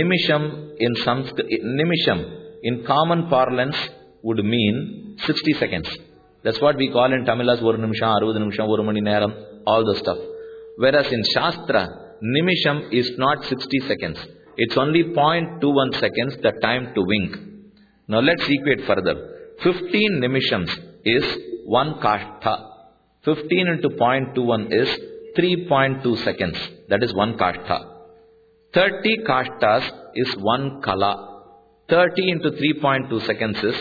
Nimisham in common parlance would mean 60 seconds. That's what we call in Tamil as Oru Nimisham, Aruvathu Nimisham, Oru Mani Neram, all the stuff. Whereas in Shastra, Nimisham is not 60 seconds. It's only 0.21 seconds, the time to wink. Now let's equate further. 15 Nimishams is 1 kashtha. 15 into 0.21 is 3.2 seconds. That is 1 kashtha. 30 kashtas is 1 kala. 30 into 3.2 seconds is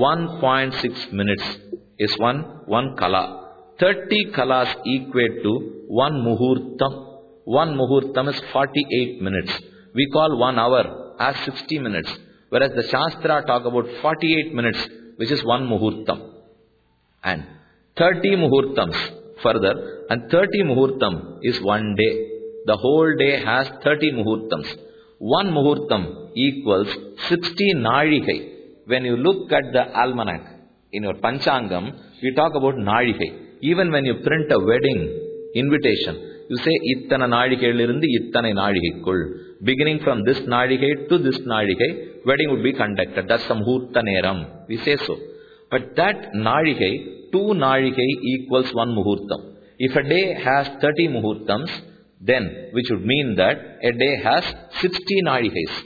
1.6 minutes. Is one kala. 30 kalas equate to 1 muhurtam. 1 muhurtam is 48 minutes. We call 1 hour as 60 minutes. Whereas the Shastra talk about 48 minutes, which is 1 muhurtam. And 30 muhurtams further. And 30 muhurtam is 1 day. The whole day has 30 muhurtams. 1 muhurtam equals 60 nalikai. When you look at the almanac, in your Panchangam, we talk about Nalikai. Even when you print a wedding invitation, you say, Ittana Nalikailirindi Ittana Nalikul. Beginning from this Nalikai to this Nalikai, wedding would be conducted. That's Samhurta Neram. We say so. But that Nalikai, 2 Nalikai equals 1 Muhurtam. If a day has 30 Muhurtams, then, which would mean that a day has 60 Nalikais.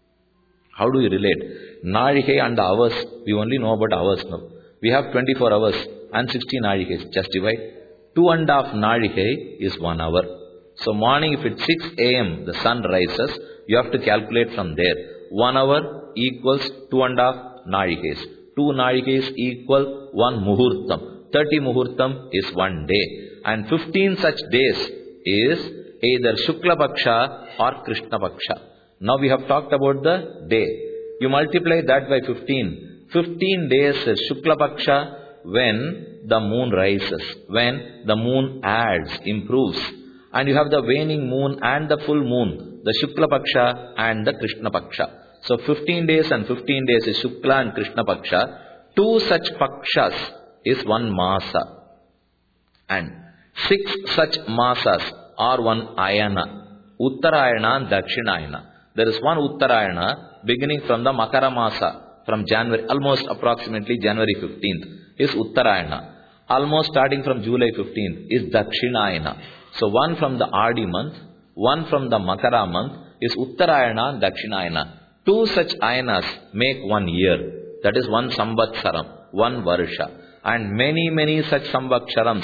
How do you relate? Nalikai and hours, we only know about hours now. We have 24 hours and 60 Nalikais. Just divide. 2.5 Nalikai is 1 hour. So morning, if it's 6 a.m., the sun rises, you have to calculate from there. 1 hour equals 2.5 Nalikais. 2 Nalikais equal 1 Muhurtam. 30 Muhurtam is 1 day. And 15 such days is either Shukla Paksha or Krishna Paksha. Now we have talked about the day. You multiply that by 15. 15 days is Shukla Paksha when the moon rises, when the moon adds, improves. And you have the waning moon and the full moon, the Shukla Paksha and the Krishna Paksha. So 15 days and 15 days is Shukla and Krishna Paksha. 2 such Pakshas is 1 Masa. And 6 such Masas are 1 Ayana. Uttarayana and Dakshinayana. There is 1 Uttarayana beginning from the Makara Masa, from January, almost approximately January 15th is Uttarayana. Almost starting from July 15th is Dakshinayana. So 1 from the Adi month, 1 from the Makara month is Uttarayana and Dakshinayana. 2 such Ayanas make 1 year. That is 1 Samvatsaram, 1 Varsha. And many such Samvatsarams,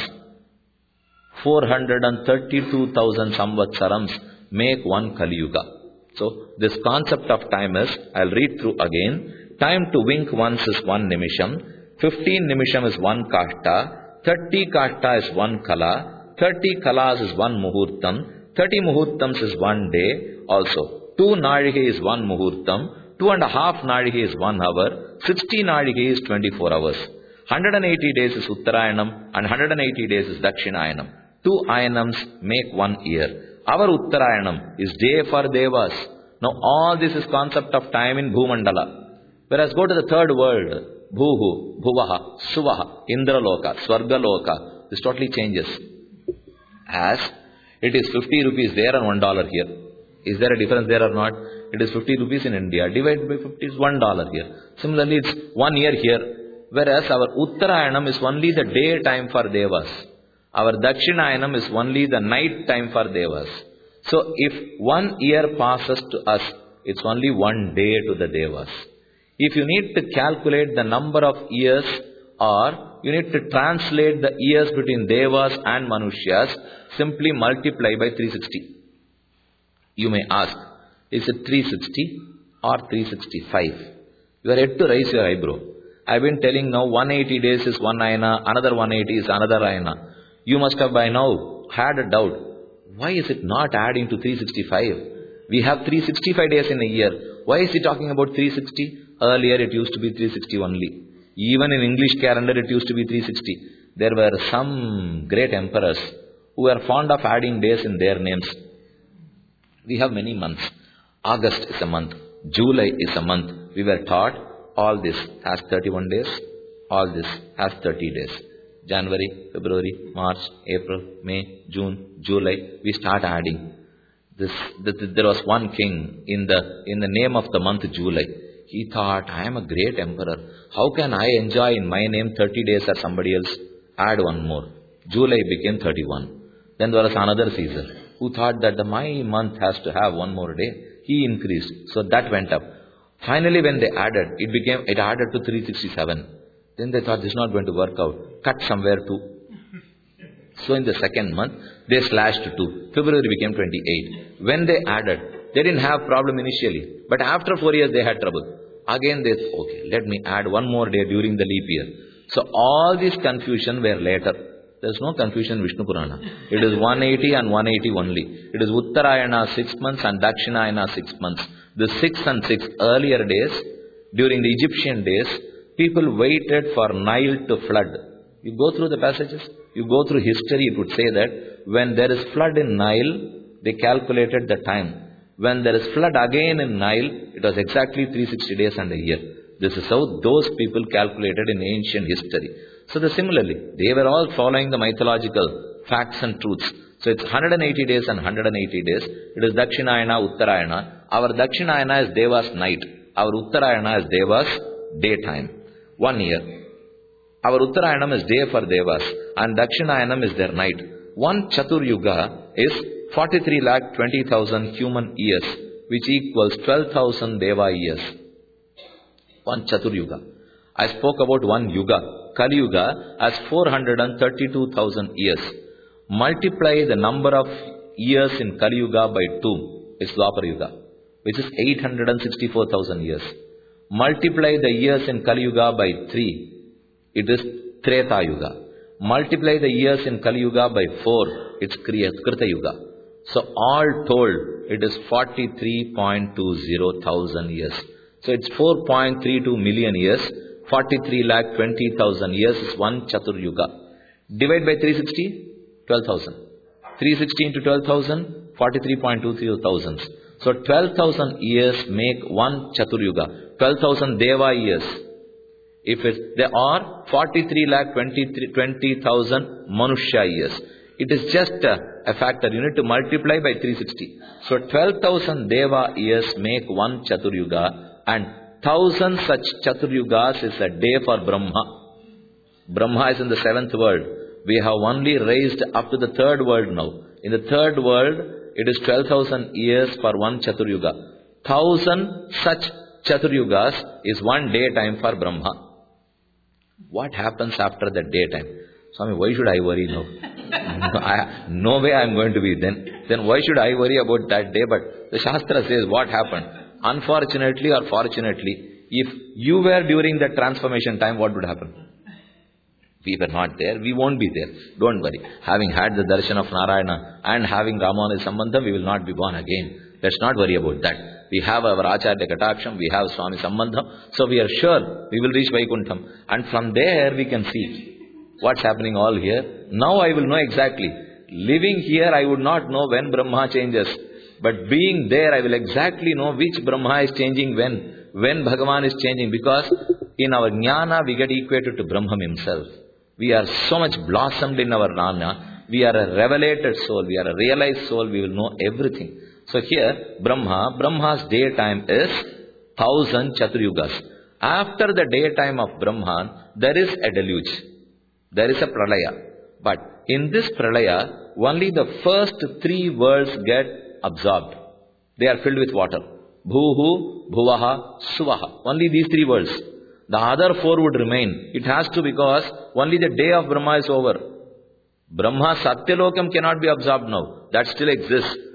432,000 Samvatsarams make 1 Kali Yuga. So this concept of time is, I'll read through again. Time to wink once is 1 Nimisham. 15 Nimisham is 1 Kashta. 30 Kashta is 1 Kala. 30 Kalas is 1 Muhurtam. 30 Muhurtams is 1 day also. 2 Nalikai is 1 Muhurtam. 2.5 Nalikai is 1 hour. 60 Nalikai is 24 hours. 180 days is Uttarayanam and 180 days is Dakshinayanam. 2 Ayanams make 1 year. Our Uttarayanam is day for Devas. Now all this is concept of time in Bhumandala. Whereas go to the third world, Bhuhu, Bhuvaha, Suvaha, Indraloka, Swargaloka, this totally changes. As it is 50 rupees there and $1 here. Is there a difference there or not? It is 50 rupees in India. Divided by 50 is $1 here. Similarly, it's 1 year here. Whereas our Uttarayanam is only the day time for Devas. Our Dakshinayanam is only the night time for Devas. So if 1 year passes to us, it's only 1 day to the Devas. If you need to calculate the number of years, or you need to translate the years between Devas and Manushyas, simply multiply by 360. You may ask, Is it 360 or 365? You are yet to raise your eyebrow. I have been telling now 180 days is one ayana, another 180 is another ayana. You must have by now had a doubt. Why is it not adding to 365? We have 365 days in a year. Why is he talking about 360? Earlier it used to be 360 only. Even in English calendar it used to be 360. There were some great emperors who were fond of adding days in their names. We have many months. August is a month. July is a month. We were taught all this has 31 days. All this has 30 days. January, February, March, April, May, June, July. We start adding. There was one king in the name of the month July. He thought, I am a great emperor. How can I enjoy in my name 30 days or somebody else? Add one more. July became 31. Then there was another Caesar who thought that my month has to have one more day. He increased. So that went up. Finally when they added, it added to 367. Then they thought this is not going to work out. Cut somewhere too. So in the second month, they slashed to 2. February became 28. When they added, they didn't have problem initially. But after 4 years, they had trouble. Again, they said, okay, let me add one more day during the leap year. So all these confusion were later. There's no confusion in Vishnu Purana. It is 180 and 180 only. It is Uttarayana 6 months and Dakshinayana 6 months. The 6 and 6 earlier days, during the Egyptian days, people waited for Nile to flood. You go through the passages, you go through history, it would say that when there is flood in Nile, they calculated the time. When there is flood again in Nile, it was exactly 360 days and a year. This is how those people calculated in ancient history. So similarly, they were all following the mythological facts and truths. So it's 180 days and 180 days. It is Dakshinayana, Uttarayana. Our Dakshinayana is Deva's night. Our Uttarayana is Deva's daytime. 1 year. Our Uttarayanam is day for Devas and Dakshinayanam is their night. One Chatur Yuga is 43,20,000 human years, which equals 12,000 Deva years. One Chatur Yuga. I spoke about one Yuga, Kali Yuga, as 432,000 years. Multiply the number of years in Kali Yuga by 2 is Dwapar Yuga, which is 864,000 years. Multiply the years in Kali Yuga by 3. It is Treta Yuga. Multiply the years in Kali Yuga by 4. It's Krita Yuga. So all told, it is 43.20 thousand years. So it's 4.32 million years. 43,20,000 years is one Chatur Yuga. Divide by 360, 12,000. 360 into 12,000, 43.23 thousands. So 12,000 years make one Chatur Yuga. 12,000 Deva years. If there are 43,20,000 Manushya years. It is just a factor. You need to multiply by 360. So 12,000 Deva years make one Chatur Yuga, and 1,000 such Chatur Yugas is a day for Brahma. Brahma is in the 7th world. We have only raised up to the 3rd world now. In the 3rd world, it is 12,000 years for one Chatur Yuga. 1,000 such Chatur Yugas is one daytime for Brahma. What happens after the daytime? Swami, why should I worry now? No way I am going to be then. Then why should I worry about that day? But the Shastra says what happened. Unfortunately or fortunately, if you were during that transformation time, what would happen? We were not there. We won't be there. Don't worry. Having had the darshan of Narayana and having Ramanujaya Sambandham, we will not be born again. Let's not worry about that. We have our Acharya Kataksham, we have Swami Sambandham, so we are sure we will reach Vaikuntham. And from there we can see what's happening all here. Now I will know exactly. Living here I would not know when Brahma changes. But being there I will exactly know which Brahma is changing when Bhagavan is changing. Because in our Jnana we get equated to Brahman himself. We are so much blossomed in our Jnana. We are a revelated soul. We are a realized soul. We will know everything. So here, Brahma's daytime is 1,000 Chatur Yugas. After the daytime of Brahman, there is a deluge. There is a pralaya. But in this pralaya, only the first 3 worlds get absorbed. They are filled with water. Bhuhu, Bhuvaha, Suvaha. Only these 3 worlds. The other 4 would remain. It has to, because only the day of Brahma is over. Brahma Satyalokam cannot be absorbed now. That still exists.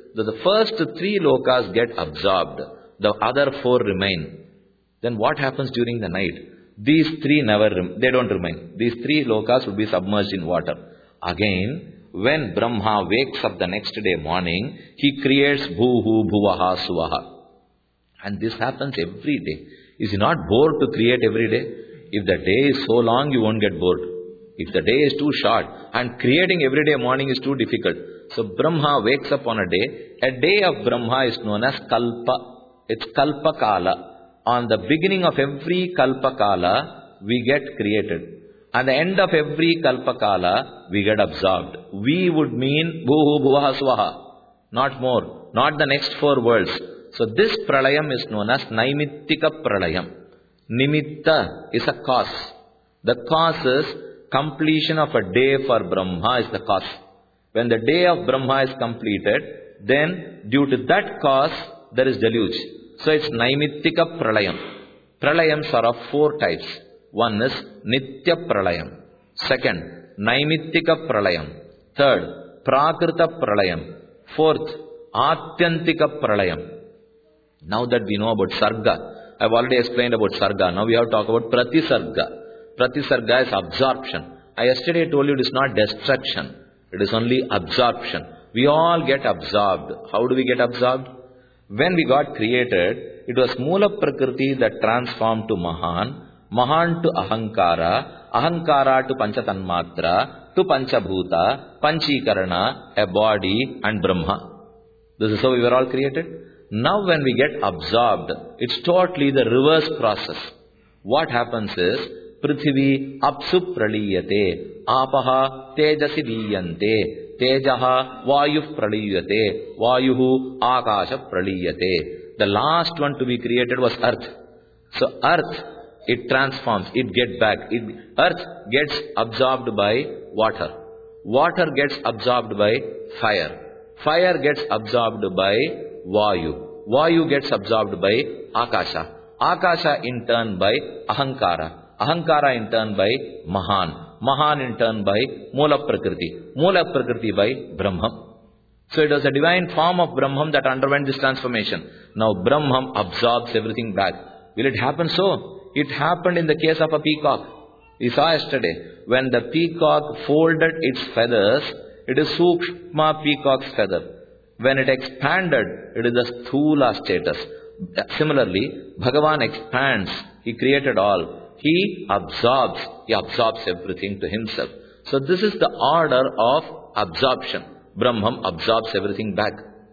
The first 3 lokas get absorbed, the other 4 remain. Then what happens during the night? These 3 they don't remain. These 3 lokas will be submerged in water. Again, when Brahma wakes up the next day morning, he creates Bhuhu, Bhuvaha, Suvaha. And this happens every day. Is he not bored to create every day? If the day is so long, you won't get bored. If the day is too short, and creating every day morning is too difficult. So Brahma wakes up on a day. A day of Brahma is known as Kalpa. It's Kalpa Kala. On the beginning of every Kalpa Kala, we get created. At the end of every Kalpa Kala, we get absorbed. We would mean Bhuhu, Bhuvaha, Swaha. Not more. Not the next 4 worlds. So this pralayam is known as Naimittika pralayam. Nimitta is a cause. The cause is completion of a day for Brahma is the cause. When the day of Brahma is completed, then due to that cause, there is deluge. So it's Naimittika pralayam. Pralayams are of 4 types. One is Nitya pralayam. Second, Naimittika pralayam. Third, Prakrita pralayam. Fourth, Atyantika pralayam. Now that we know about Sarga, I have already explained about Sarga. Now we have to talk about Pratisarga. Pratisarga is absorption. I yesterday told you it is not destruction. It is only absorption. We all get absorbed. How do we get absorbed? When we got created, it was Mula Prakriti that transformed to Mahan, Mahan to Ahankara, Ahankara to Panchatanmatra, to Panchabhuta, Panchikarana, a body and Brahma. This is how we were all created. Now when we get absorbed, it's totally the reverse process. What happens is, Prithvi apsu praliyate, apaha tejasi viyante, tejaha vayuh praliyate, vayuhu akasha praliyate. The last one to be created was earth. So earth, it transforms, it gets back. Earth gets absorbed by water. Water gets absorbed by fire. Fire gets absorbed by Vayu. Vayu gets absorbed by Akasha. Akasha in turn by Ahankara. Ahankara in turn by Mahan. Mahan in turn by Mula Prakriti. Mula Prakriti by Brahman. So it was a divine form of Brahman that underwent this transformation. Now Brahman absorbs everything back. Will it happen so? It happened in the case of a peacock. We saw yesterday, when the peacock folded its feathers, it is Sukshma peacock's feather. When it expanded, it is the Sthula status. Similarly, Bhagavan expands. He created all. He absorbs everything to himself. So this is the order of absorption. Brahman absorbs everything back.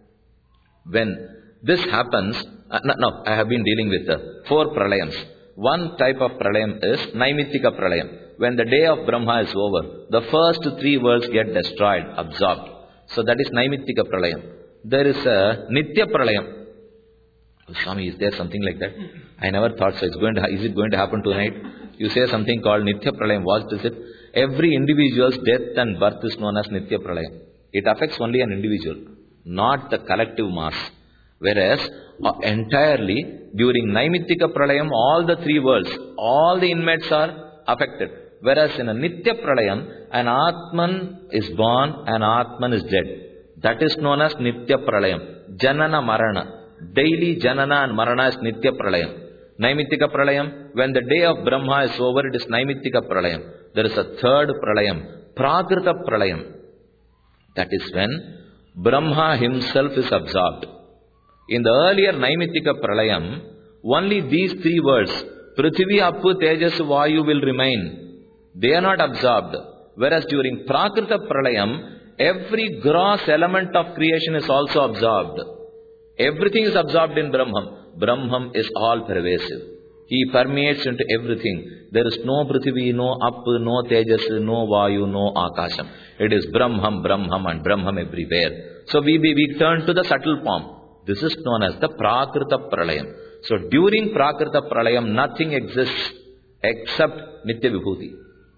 When this happens, now I have been dealing with the 4 pralayams. One type of pralayam is Naimittika pralayam. When the day of Brahma is over, the first 3 worlds get destroyed, absorbed. So that is Naimittika pralayam. There is a Nitya pralayam. Oh, Swami, is there something like that? I never thought so. Is it going to happen tonight? You say something called Nitya pralayam. What is it? Every individual's death and birth is known as Nitya pralayam. It affects only an individual, not the collective mass. Whereas entirely during Naimittika pralayam, all the 3 worlds, all the inmates are affected. Whereas in a Nitya pralayam, an Atman is born, an Atman is dead. That is known as Nitya pralayam. Janana Marana. Daily Janana and Marana is Nitya pralayam. Naimittika pralayam, when the day of Brahma is over, it is Naimittika pralayam. There is a 3rd pralayam, Prakrita pralayam. That is when Brahma himself is absorbed. In the earlier Naimittika pralayam, only these 3 words, Prithvi, Appu, Tejas, Vayu will remain. They are not absorbed. Whereas during Prakrita pralayam, every gross element of creation is also absorbed. Everything is absorbed in Brahman. Brahman is all pervasive. He permeates into everything. There is no Prithvi, no Appu, no Tejas, no Vayu, no Akasham. It is Brahman, Brahman and Brahman everywhere. So we turn to the subtle form. This is known as the Prakrita pralayam. So during Prakrita pralayam, nothing exists except Nitya Vibhuti.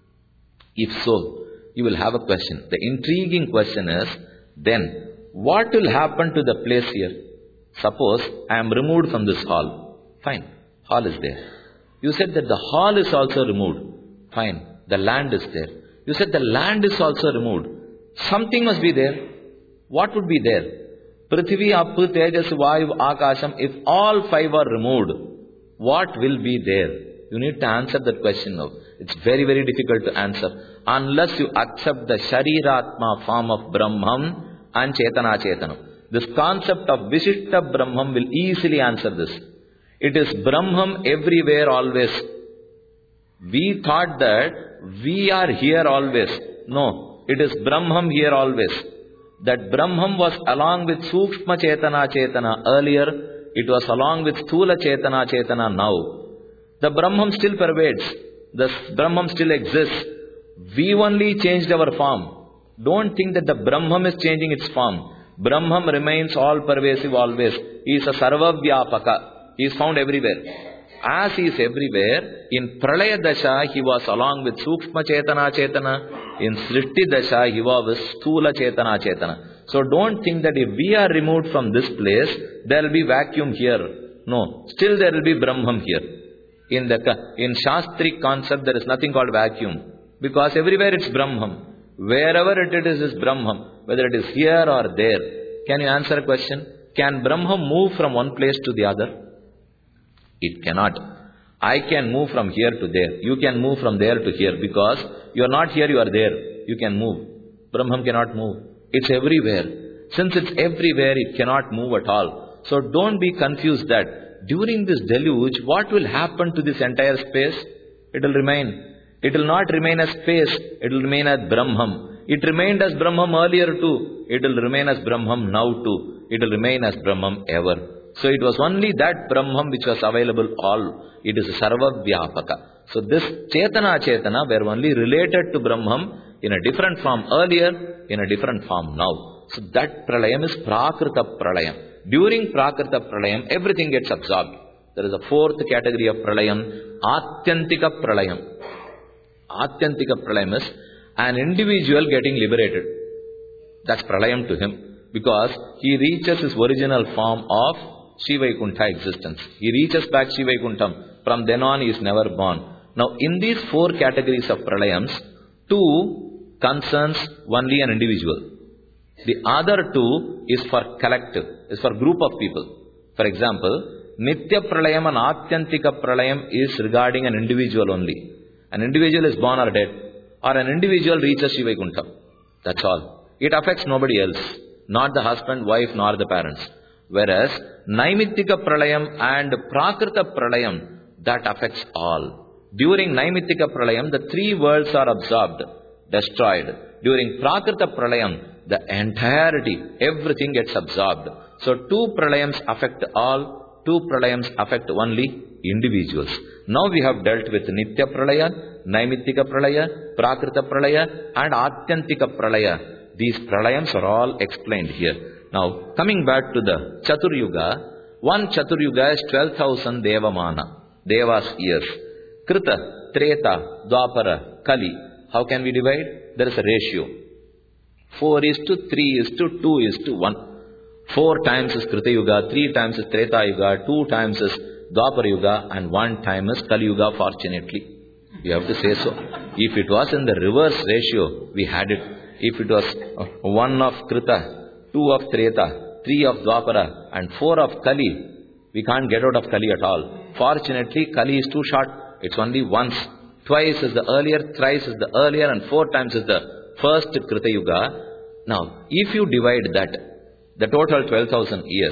If so, you will have a question. The intriguing question is, then what will happen to the place here? Suppose I am removed from this hall. Fine, hall is there. You said that the hall is also removed. Fine, the land is there. You said the land is also removed. Something must be there. What would be there? Prithvi, Apu, Tejas, Vayu, Akasham, if all five are removed, what will be there? You need to answer that question now. It's very, very difficult to answer. Unless you accept the Shariratma form of Brahman and Chetana Chetanam. This concept of Vishishta Brahman will easily answer this. It is Brahman everywhere always. We thought that we are here always. No, it is Brahman here always. That Brahman was along with Sukshma Chetana earlier. It was along with Sthula Chetana now. The Brahman still pervades. The Brahman still exists. We only changed our form. Don't think that the Brahman is changing its form. Brahman remains all pervasive always. He is a Sarvavyapaka. He is found everywhere. As he is everywhere, in Pralaya Dasha he was along with Sukshma Chetana. In Srishti Dasha he was with Sthula Chetana. So don't think that if we are removed from this place, there will be vacuum here. No, still there will be Brahman here. In Shastric concept, there is nothing called vacuum. Because everywhere it's Brahman. Wherever it is Brahman. Whether it is here or there. Can you answer a question? Can Brahman move from one place to the other? It cannot. I can move from here to there. You can move from there to here. Because you are not here, you are there. You can move. Brahman cannot move. It's everywhere. Since it's everywhere, it cannot move at all. So don't be confused that during this deluge, what will happen to this entire space? It will remain. It will not remain as space. It will remain as Brahman. It remained as Brahman earlier too. It will remain as Brahman now too. It will remain as Brahman ever. So it was only that Brahman which was available all. It is a Sarva Vyapaka. So this Chetana were only related to Brahman in a different form earlier, in a different form now. So that Pralayam is Prakrita Pralayam. During Prakrita Pralayam, everything gets absorbed. There is a fourth category of Pralayam, Atyantika Pralayam. Atyantika Pralayam is an individual getting liberated. That's Pralayam to him. Because he reaches his original form of Shivaikuntha existence. He reaches back Shivaikuntham. From then on, he is never born. Now, in these four categories of Pralayams, two concerns only an individual. The other two is for collective, is for group of people. For example, Nitya Pralayam and Atyantika Pralayam is regarding an individual only. An individual is born or dead, or an individual reaches Shivaikuntha. That's all. It affects nobody else, not the husband, wife, nor the parents. Whereas Naimittika Pralayam and Prakrita Pralayam, that affects all. During Naimittika Pralayam, the three worlds are absorbed, destroyed. During Prakrita Pralayam, the entirety, everything gets absorbed. So two pralayams affect all, two pralayams affect only individuals. Now we have dealt with Nitya Pralaya, Naimittika Pralaya, Prakrita Pralaya and Atyantika Pralaya. These pralayams are all explained here. Now coming back to the Chaturyuga, one Chaturyuga is 12,000 Devamana, Devas years. Krita, Treta, Dwapara, Kali. How can we divide? There is a ratio. 4:3:2:1. 4 times is Krita Yuga, 3 times is Treta Yuga, 2 times is Dwapara Yuga, and 1 time is Kali Yuga, fortunately. You have to say so. If it was in the reverse ratio, we had it. If it was 1 of Krita, 2 of Treta, 3 of Dwapara, and 4 of Kali, we can't get out of Kali at all. Fortunately, Kali is too short. It's only once. Twice is the earlier, thrice is the earlier, and 4 times is the first Krita Yuga. Now, if you divide that, the total 12,000 years,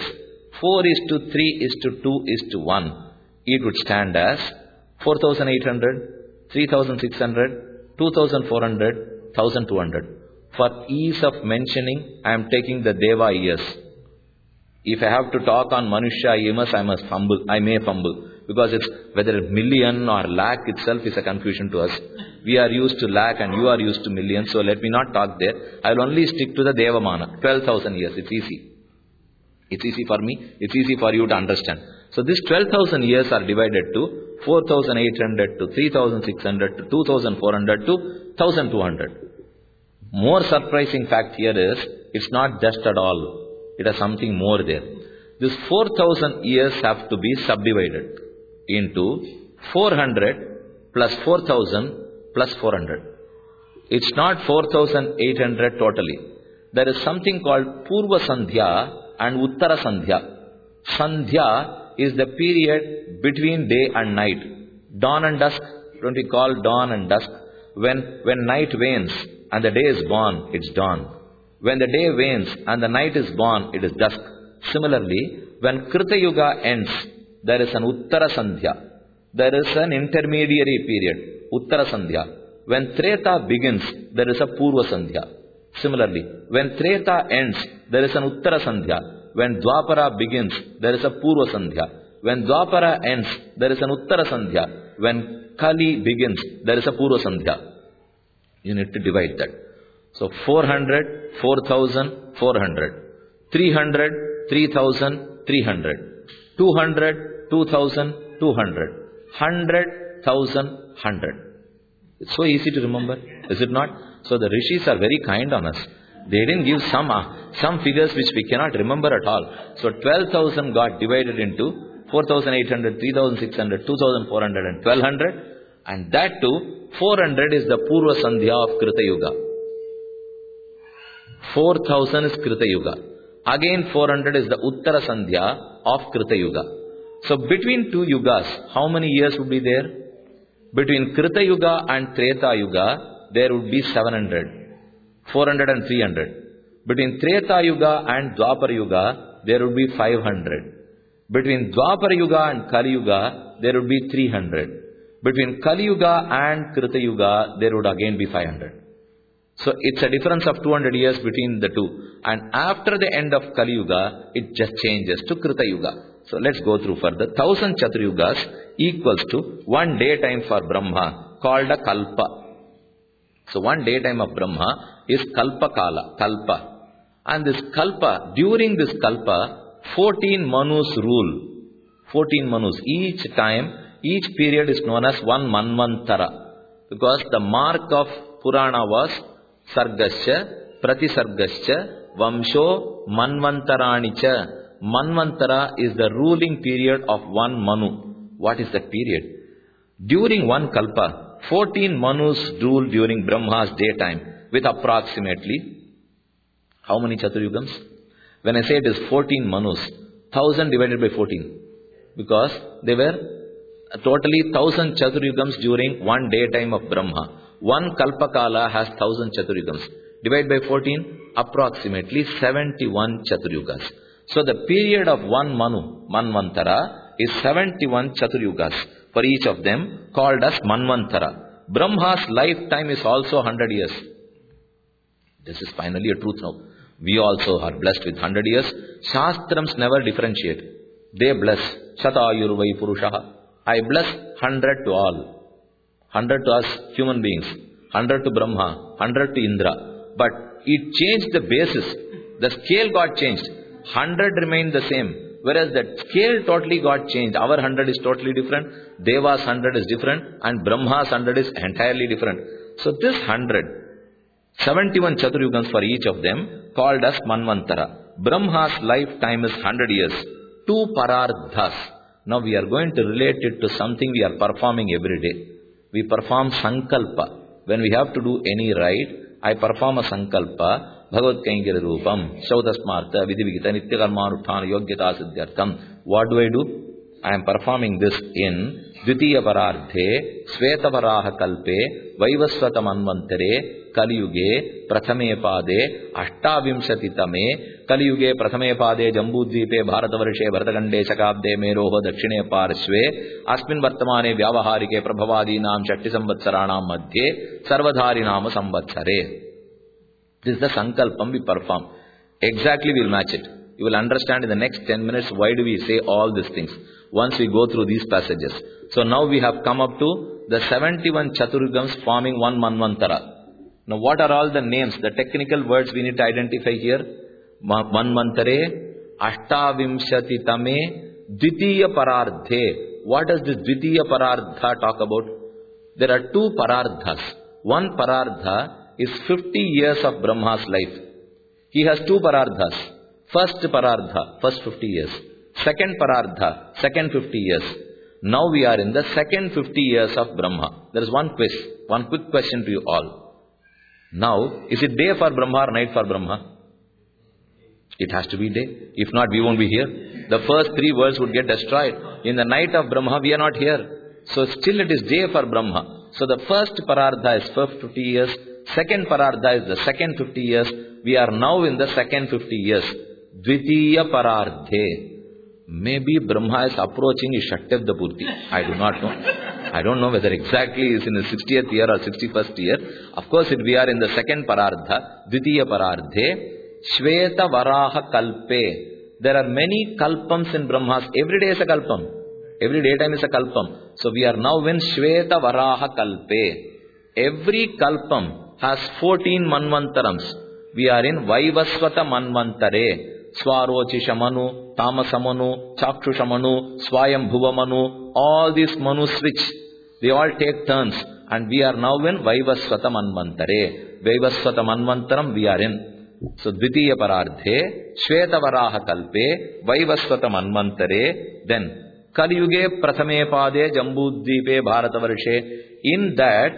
4:3:2:1, it would stand as 4,800, 3,600, 2,400, 1,200. For ease of mentioning, I am taking the Deva years. If I have to talk on Manushya years, I may fumble. Because it's whether million or lakh itself is a confusion to us. We are used to lakh and you are used to million. So let me not talk there. I will only stick to the Devamana. 12,000 years. It's easy. It's easy for me. It's easy for you to understand. So these 12,000 years are divided to 4,800 to 3,600 to 2,400 to 1,200. More surprising fact here is, it's not just at all. It has something more there. This 4,000 years have to be subdivided into 400 plus 4,000 plus 400. It's not 4,800 totally. There is something called Purva Sandhya and Uttara Sandhya. Sandhya is the period between day and night. Dawn and dusk, don't we call dawn and dusk? When night wanes and the day is born, it's dawn. When the day wanes and the night is born, it is dusk. Similarly, when Krita Yuga ends, there is an Uttara Sandhya. There is an intermediary period, Uttara Sandhya. When Treta begins, there is a Purva Sandhya. Similarly, when Treta ends, there is an Uttara Sandhya. When Dwapara begins, there is a Purva Sandhya. When Dwapara ends, there is an Uttara Sandhya. When Kali begins, there is a Purva Sandhya. You need to divide that. So 400, 4,000, 400. 300, 3,000, 300. 200, 2,000, 200. 100, 1,000, 100. It's so easy to remember, is it not? So the rishis are very kind on us. They didn't give some figures which we cannot remember at all. So 12,000 got divided into 4,800, 3,600, 2,400 and 1,200. And that too, 400 is the Purva Sandhya of Krita Yuga. 4,000 is Krita Yuga. Again 400 is the Uttara Sandhya of Krita Yuga. So between two yugas, how many years would be there? Between Krita Yuga and Treta Yuga, there would be 700. 400 and 300. Between Treta Yuga and Dwapara Yuga, there would be 500. Between Dwapara Yuga and Kali Yuga, there would be 300. Between Kali Yuga and Krita Yuga, there would again be 500. So it's a difference of 200 years between the two. And after the end of Kali Yuga, it just changes to Krita Yuga. So let's go through further. 1,000 Chaturyugas equals to one daytime for Brahma called a Kalpa. So one daytime of Brahma is Kalpa Kala, Kalpa. And this Kalpa, during this Kalpa, 14 Manus rule. 14 Manus. Each time, each period is known as one Manvantara. Because the mark of Purana was Sargascha, Pratisargascha, Vamsho, Manvantaranicha. Manvantara is the ruling period of one Manu. What is that period? During one Kalpa, 14 Manus rule during Brahma's daytime with approximately how many Chaturyugams? When I say it is 14 Manus, 1000 divided by 14. Because they were totally 1000 Chaturyugams during one daytime of Brahma. One Kalpakala has 1000 Chaturyugams. Divide by 14, approximately 71 Chaturyugas. So the period of one Manu, Manvantara, is 71 Chaturyugas. For each of them called as Manvantara. Brahma's lifetime is also 100 years. This is finally a truth now. We also are blessed with 100 years. Shastrams never differentiate. They bless. Shatayurvai Purushaha. I bless 100 to all. 100 to us human beings. 100 to Brahma. 100 to Indra. But it changed the basis. The scale got changed. 100 remained the same. Whereas the scale totally got changed. Our 100 is totally different. Deva's 100 is different. And Brahma's 100 is entirely different. So this 100, 71 Chaturyugams for each of them, called as Manvantara. Brahma's lifetime is 100 years. 2 Parardhas. Now we are going to relate it to something we are performing every day. We perform Sankalpa. When we have to do any rite, I perform a Sankalpa. Bhagavad Kaingiri Rupam, Shautasmartha, Vidivigita, Nityakarmanuttana, Yogyata Siddhyartham. What do? I am performing this in Dvitiya Parardhe, Sveta Varaha Kalpe, Vaivasvata Manvantare, Kaliyuge, Prathame Pade, Ashtavimshati Tame, Kaliyuge, Prathame Pade, Jambudvipe, Bharatavarshe, Bharatagande, Shakabde, Meroho, Dakshine Parshve, Asmin Vartamane, Vyavaharike, Prabhavadi Nam, Shakti Samvatsaranam Madhye, Sarvadhari Nama Samvatsare. This is the Sankalpam we perform. Exactly we will match it. You will understand in the next 10 minutes why do we say all these things once we go through these passages. So now we have come up to the 71 Chaturyugams forming one Manvantara. Now what are all the names, the technical words we need to identify here? Manvantare, Ashtavimshati Tame, Dvitiya Parardhe. What does this Dvitiya Parardha talk about? There are 2 Parardhas. One Parardha is 50 years of Brahma's life. He has 2 Parardhas. First Parardha, first 50 years. Second Parardha, second 50 years. Now we are in the second 50 years of Brahma. There is one quick question to you all. Now, is it day for Brahma or night for Brahma? It has to be day. If not, we won't be here. The first 3 worlds would get destroyed. In the night of Brahma, we are not here. So still it is day for Brahma. So the first Parardha is first 50 years. Second Parardha is the second 50 years. We are now in the second 50 years. Dvitiya Parardhe. Maybe Brahma is approaching his Shaktavda Purti. I do not know. I don't know whether exactly is in the 60th year or 61st year. Of course, we are in the second Parardha. Dvitiya Parardhe. Shveta Varaha Kalpe. There are many kalpams in Brahmas. Every day is a kalpam. Every daytime is a kalpam. So we are now in Shveta Varaha Kalpe. Every kalpam has 14 manvantarams. We are in Vaivasvata Manvantare. Swarochi Manu, Tamasamanu, Chakshusamanu, Swayambhuva all these Manus switch. They all take turns. And we are now in Vaivasvata Manvantare. Vaivasvata Manvantaram we are in. So Dvitiya Parardhe, Shveta Varaha Kalpe, Vaivasvata Manvantare, then Kaliyuge Prathame Pade Jambudvipe Bharatavarshe. In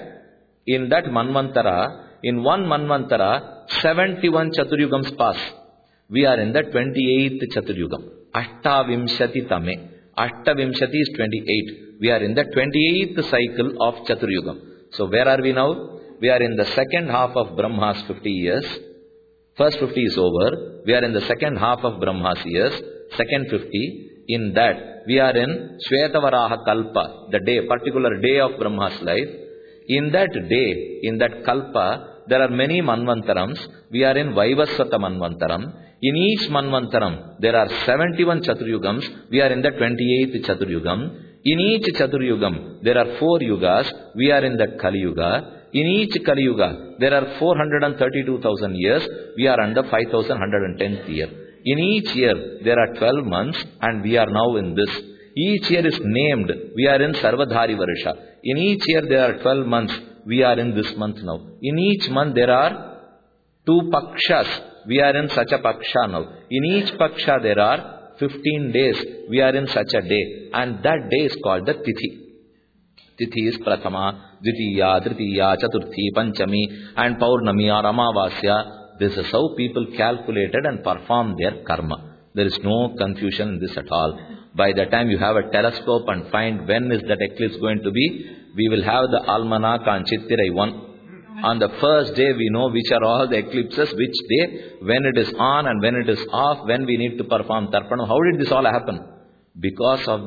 that Manvantara, in one Manvantara, 71 Chaturyugams pass. We are in the 28th Chaturyugam. Ashtavimshati Tame. Ashtavimshati is 28. We are in the 28th cycle of Chaturyugam. So where are we now? We are in the second half of Brahma's 50 years. First 50 is over. We are in the second half of Brahma's years. Second 50. In that, we are in Shvetavaraha Kalpa, the day, particular day of Brahma's life. In that day, in that Kalpa, there are many Manvantarams. We are in Vaivasvata Manvantaram. In each Manvantaram, there are 71 Chaturyugams. We are in the 28th Chaturyugam. In each Chaturyugam, there are 4 Yugas. We are in the Kali Yuga. In each Kali Yuga, there are 432,000 years. We are under 5,110th year. In each year, there are 12 months and we are now in this. Each year is named. We are in Sarvadhari Varsha. In each year, there are 12 months. We are in this month now. In each month, there are 2 Pakshas. We are in such a Paksha now. In each Paksha, there are 15 days. We are in such a day. And that day is called the Tithi. Tithi is Prathama, Dvitiya, Tritiya, Chaturthi, Panchami and Paurnami or Amavasya. This is how people calculated and perform their karma. There is no confusion in this at all. By the time you have a telescope and find when is that eclipse going to be, we will have the almanac on Chittirai 1. On the first day we know which are all the eclipses, which day, when it is on and when it is off, when we need to perform Tarpanam. How did this all happen? Because of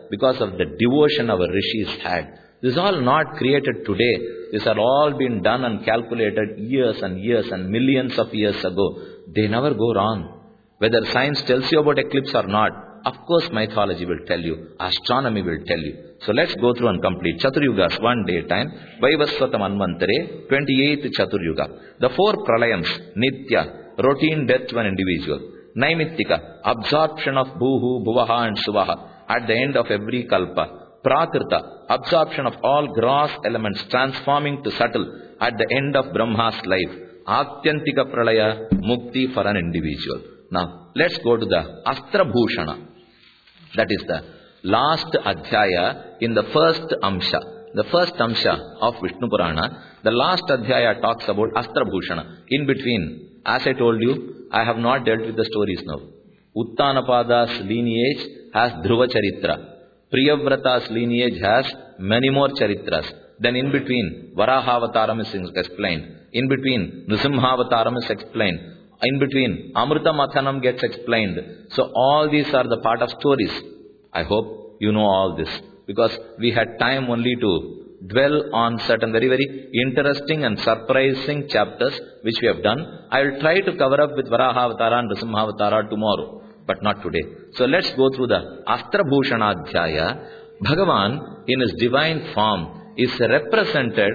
the devotion our rishis had. This is all not created today. These are all been done and calculated years and millions of years ago. They never go wrong. Whether science tells you about eclipse or not, of course mythology will tell you, astronomy will tell you. So let's go through and complete. Chaturyugas, 1 day time. Vaivasvata Manvantare, 28th Chaturyuga. The 4 pralayams, Nitya, routine death to an individual. Naimittika, absorption of Bhuhu, Bhuvaha and Suvaha at the end of every kalpa. Prakrita, absorption of all gross elements transforming to subtle at the end of Brahma's life. Atyantika Pralaya, Mukti for an individual. Now, let's go to the Astra Bhushana. That is the last Adhyaya in the first Amsha. The first Amsha of Vishnu Purana. The last Adhyaya talks about Astra Bhushana. In between, as I told you, I have not dealt with the stories now. Uttanapada's lineage has Dhruva Charitra. Priyavrata's lineage has many more charitras. Then in between, Varahavataram is explained. In between, Nrisimhavataram is explained. In between, Amrita Mathanam gets explained. So all these are the part of stories. I hope you know all this. Because we had time only to dwell on certain very, very interesting and surprising chapters which we have done. I will try to cover up with Varahavatara and Nrisimhavatara tomorrow. But not today. So let's go through the Astra Bhushana Adhyaya. Bhagavan in his divine form is represented.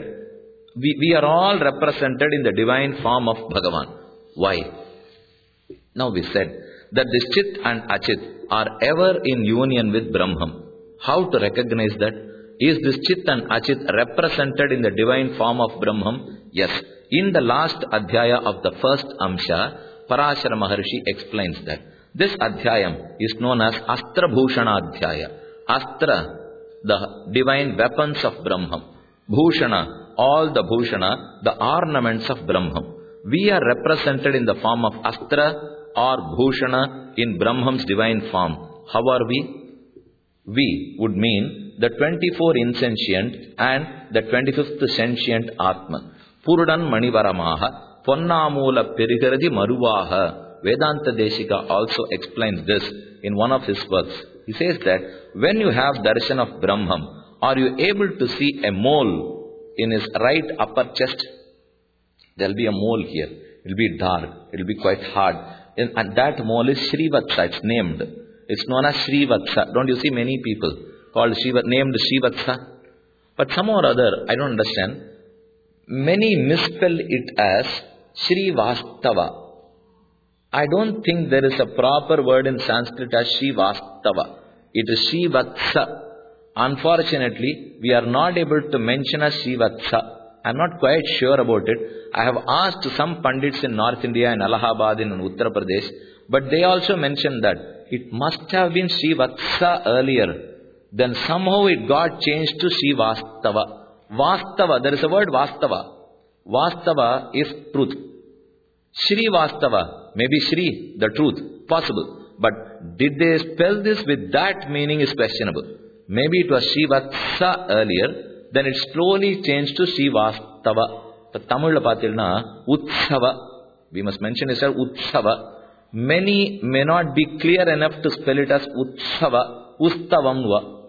We are all represented in the divine form of Bhagavan. Why? Now we said that this Chit and Achit are ever in union with Brahman. How to recognize that? Is this Chit and Achit represented in the divine form of Brahman? Yes. In the last Adhyaya of the first Amsha, Parashara Maharshi explains that. This Adhyayam is known as Astra Bhushana Adhyaya. Astra, the divine weapons of Brahman. Bhushana, all the Bhushana, the ornaments of Brahman. We are represented in the form of Astra or Bhushana in Brahman's divine form. How are we? We would mean the 24 insentient and the 25th sentient Atman. Purudan Manivaramaha Ponnamula Perigaradi Maruvaha. Vedanta Deshika also explains this in one of his works. He says that when you have darshan of Brahman, are you able to see a mole in his right upper chest? There will be a mole here. It will be dark. It will be quite hard. And that mole is Srivatsa. It's named. It's known as Srivatsa. Don't you see many people called named Srivatsa? But somehow or other, I don't understand. Many misspell it as Srivastava. I don't think there is a proper word in Sanskrit as Srivastava. It is Srivatsa. Unfortunately, we are not able to mention as Srivatsa. I am not quite sure about it. I have asked some Pandits in North India, in Allahabad, in Uttar Pradesh, but they also mentioned that it must have been Srivatsa earlier. Then somehow it got changed to Srivastava. Vastava, there is a word Vastava. Vastava is truth. Srivastava, maybe Sri, the truth, possible. But did they spell this with that meaning is questionable. Maybe it was Srivatsa earlier, then it slowly changed to Srivastava. The Tamil pathilna Utsava. We must mention it as Utsava. Many may not be clear enough to spell it as Utsava. Ustavamva.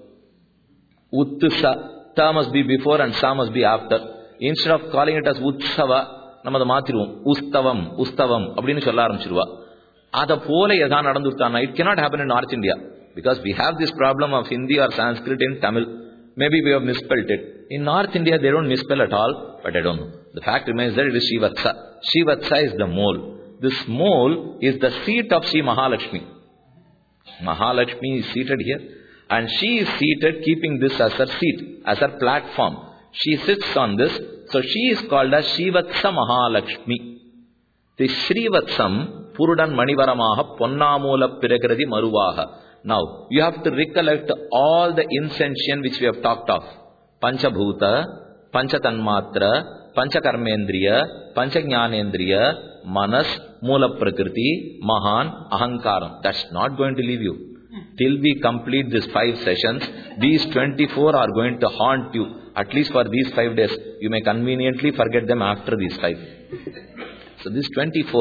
Utsa. Ta must be before and Sa must be after. Instead of calling it as Utsava, namada maathiruvom. Ustavam. Abdinu solla arambichiruva. Adha pole yadha nadandurthana. It cannot happen in North India. Because we have this problem of Hindi or Sanskrit in Tamil. Maybe we have misspelled it. In North India, they don't misspell at all, but I don't know. The fact remains that it is Srivatsa. Srivatsa is the mole. This mole is the seat of Sri Mahalakshmi. Mahalakshmi is seated here, and she is seated keeping this as her seat, as her platform. She sits on this, so she is called as Srivatsa Mahalakshmi. The Srivatsam Purudan Manivaramaha Ponnamula Piragradi Maruvaha. Now, you have to recollect all the insentient which we have talked of. Panchabhuta, Panchatanmatra, Panchakarmendriya, Panchajnanendriya, Manas, Mula Prakriti, Mahan, Ahankaram. That's not going to leave you. Till we complete these 5 sessions, these 24 are going to haunt you. At least for these 5 days. You may conveniently forget them after these 5. So this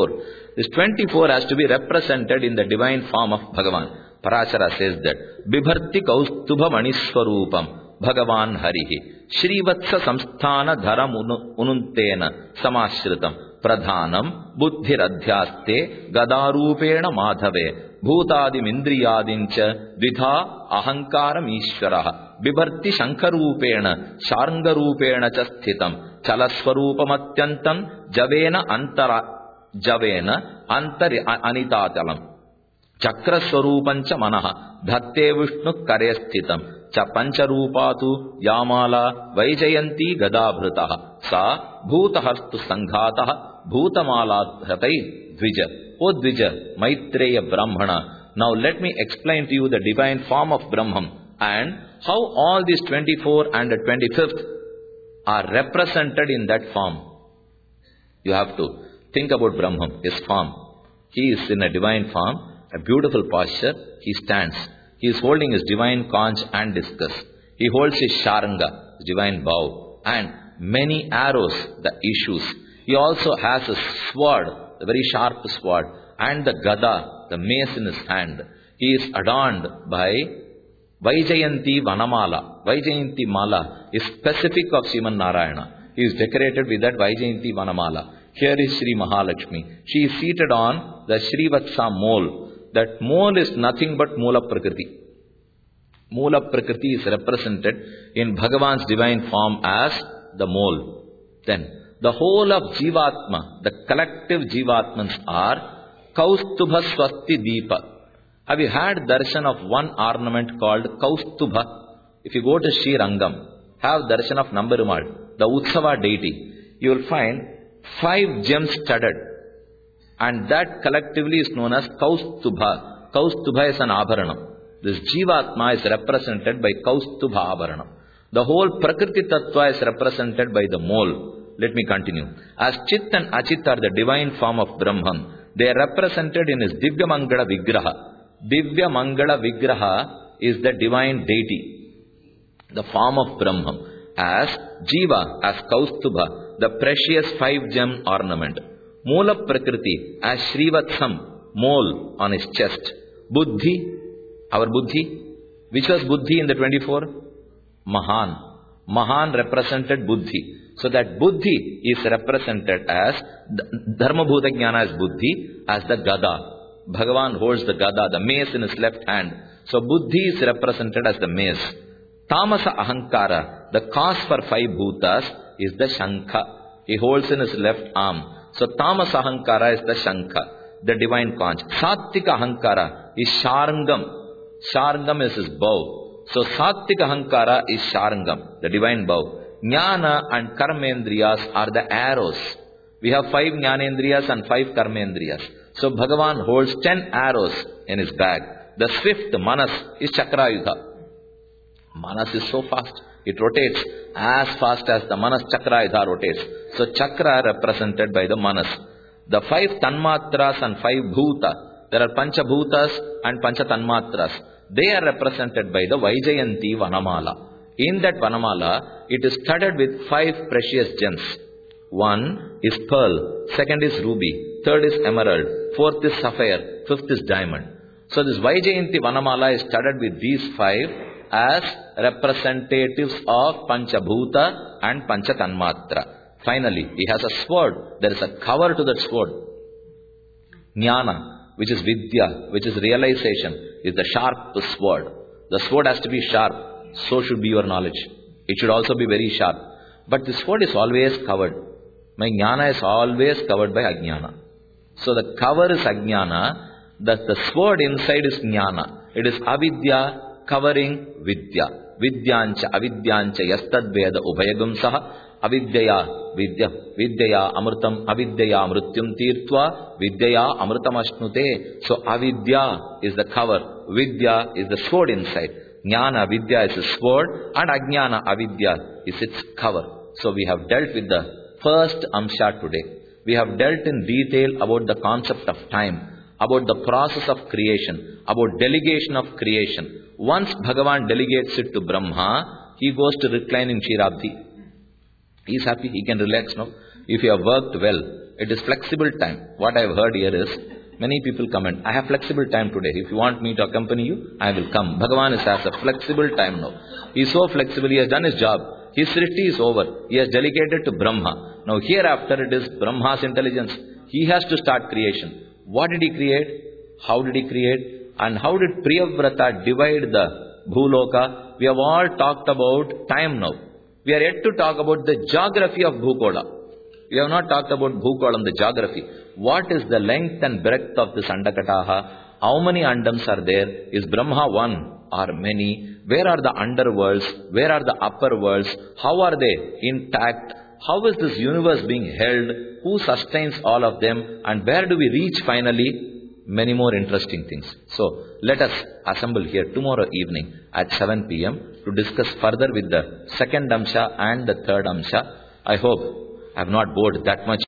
24 has to be represented in the divine form of Bhagavan. Parashara says that Bibharti Kaustubha Maniswarupam Bhagavan Harihi Srivatsa Samsthana Dharam Ununtena Samashritam Pradhanam Buddhiradhyaste Gadarupena Madhave Bhutadim Indriyadincha Vidha Ahankaram Ishvaraha Bibharti Shankarupena Sharangarupena Chasthitam Chalaswarupamattyantam Javena Antari Anitatalam Chakraswarupancha Manaha Dhatte Vishnu Karyasthitam Cha Pancharupatu Yamala Vaijayanti Gadabhritaha Sa Bhutaharstu Sanghataha Bhutamala Dhatai Dvija. O Dvija, Maitreya Brahmana. Now let me explain to you the divine form of Brahman and how all these 24 and the 25th are represented in that form. You have to think about Brahman, his form. He is in a divine form. A beautiful posture, he stands. He is holding his divine conch and discus. He holds his sharanga, his divine bow, and many arrows, the issues. He also has a sword, a very sharp sword, and the gada, the mace in his hand. He is adorned by Vaijayanti Vanamala. Vaijayanti Mala is specific of Sriman Narayana. He is decorated with that Vaijayanti Vanamala. Here is Sri Mahalakshmi. She is seated on the Srivatsa mole. That mole is nothing but Mula Prakriti. Mula Prakriti is represented in Bhagavan's divine form as the mole. Then, the whole of Jivatma, the collective Jivatmans are Kaustubha Swasti Deepa. Have you had darshan of one ornament called Kaustubha? If you go to Sri Rangam, have darshan of Namberumal, the Utsava deity, you will find 5 gems studded. And that collectively is known as Kaustubha. Kaustubha is an Abharanam. This Jivatma is represented by Kaustubha Abharanam. The whole Prakriti Tattva is represented by the mole. Let me continue. As Chit and Achit are the divine form of Brahman, They are represented in his Divya Mangala Vigraha. Divya Mangala Vigraha is the divine deity, the form of Brahman, as Jiva, as Kaustubha, the precious 5-gem ornament. Moola Prakriti, as Srivatsam, mole on his chest. Buddhi, our Buddhi. Which was Buddhi in the 24? Mahan. Mahan represented Buddhi. So that Buddhi is represented as Dharma Bhuta Jnana as Buddhi, as the Gada. Bhagavan holds the Gada, the mace in his left hand. So Buddhi is represented as the mace. Tamasa Ahankara, the cause for 5 bhutas, is the Shankha. He holds in his left arm. So Tamasa Ahankara is the Shankha, the divine conch. Sattika Ahankara is Sharangam. Sharangam is his bow. So Sattika Ahankara is Sharangam, the divine bow. Jnana and Karmendriyas are the arrows. We have 5 Jnanendriyas and 5 Karmendriyas. So Bhagavan holds 10 arrows in his bag. The swift Manas is Chakrayudha. Manas is so fast. It rotates as fast as the Manas Chakrayudha rotates. So Chakra represented by the Manas. The 5 Tanmatras and 5 Bhuta. There are Pancha Bhutas and Pancha Tanmatras. They are represented by the Vaijayanti Vanamala. In that Vanamala, it is studded with 5 precious gems. 1 is pearl, 2nd is ruby, 3rd is emerald, 4th is sapphire, 5th is diamond. So this Vaijayanti Vanamala is studded with these 5 as representatives of Panchabhuta and Panchatanmatra. Finally, he has a sword. There is a cover to that sword. Jnana, which is Vidya, which is realization, is the sharp sword. The sword has to be sharp. So should be your knowledge. It should also be very sharp. But the sword is always covered. My jnana is always covered by ajnana. So the cover is ajnana. The sword inside is jnana. It is avidya covering vidya. Vidyancha avidyancha yastad veda ubhayagam saha. Avidyaya vidya. Vidyaya amrutam avidyaya amrutyam tirtva. Vidyaya amrutam ashnute. So avidya is the cover. Vidya is the sword inside. Jnana Vidya is a sword and Ajnana Avidya is its cover. So we have dealt with the first Amsha today. We have dealt in detail about the concept of time, about the process of creation, about delegation of creation. Once Bhagavan delegates it to Brahma, he goes to recline in Kshetrabdi. He is happy, he can relax now. If you have worked well, it is flexible time. What I have heard here is, many people comment, I have flexible time today. If you want me to accompany you, I will come. Bhagavan has a flexible time now. He is so flexible, he has done his job. His srishti is over. He has delegated to Brahma. Now hereafter it is Brahma's intelligence. He has to start creation. What did he create? How did he create? And how did Priyavrata divide the Bhuloka? We have all talked about time now. We are yet to talk about the geography of Bhukola. We have not talked about Bhukolam, the geography. What is the length and breadth of this Andakataha? How many Andams are there? Is Brahma one or many? Where are the underworlds? Where are the upper worlds? How are they intact? How is this universe being held? Who sustains all of them? And where do we reach finally? Many more interesting things. So, let us assemble here tomorrow evening at 7 p.m. to discuss further with the second Amsha and the third Amsha. I hope I have not bored that much.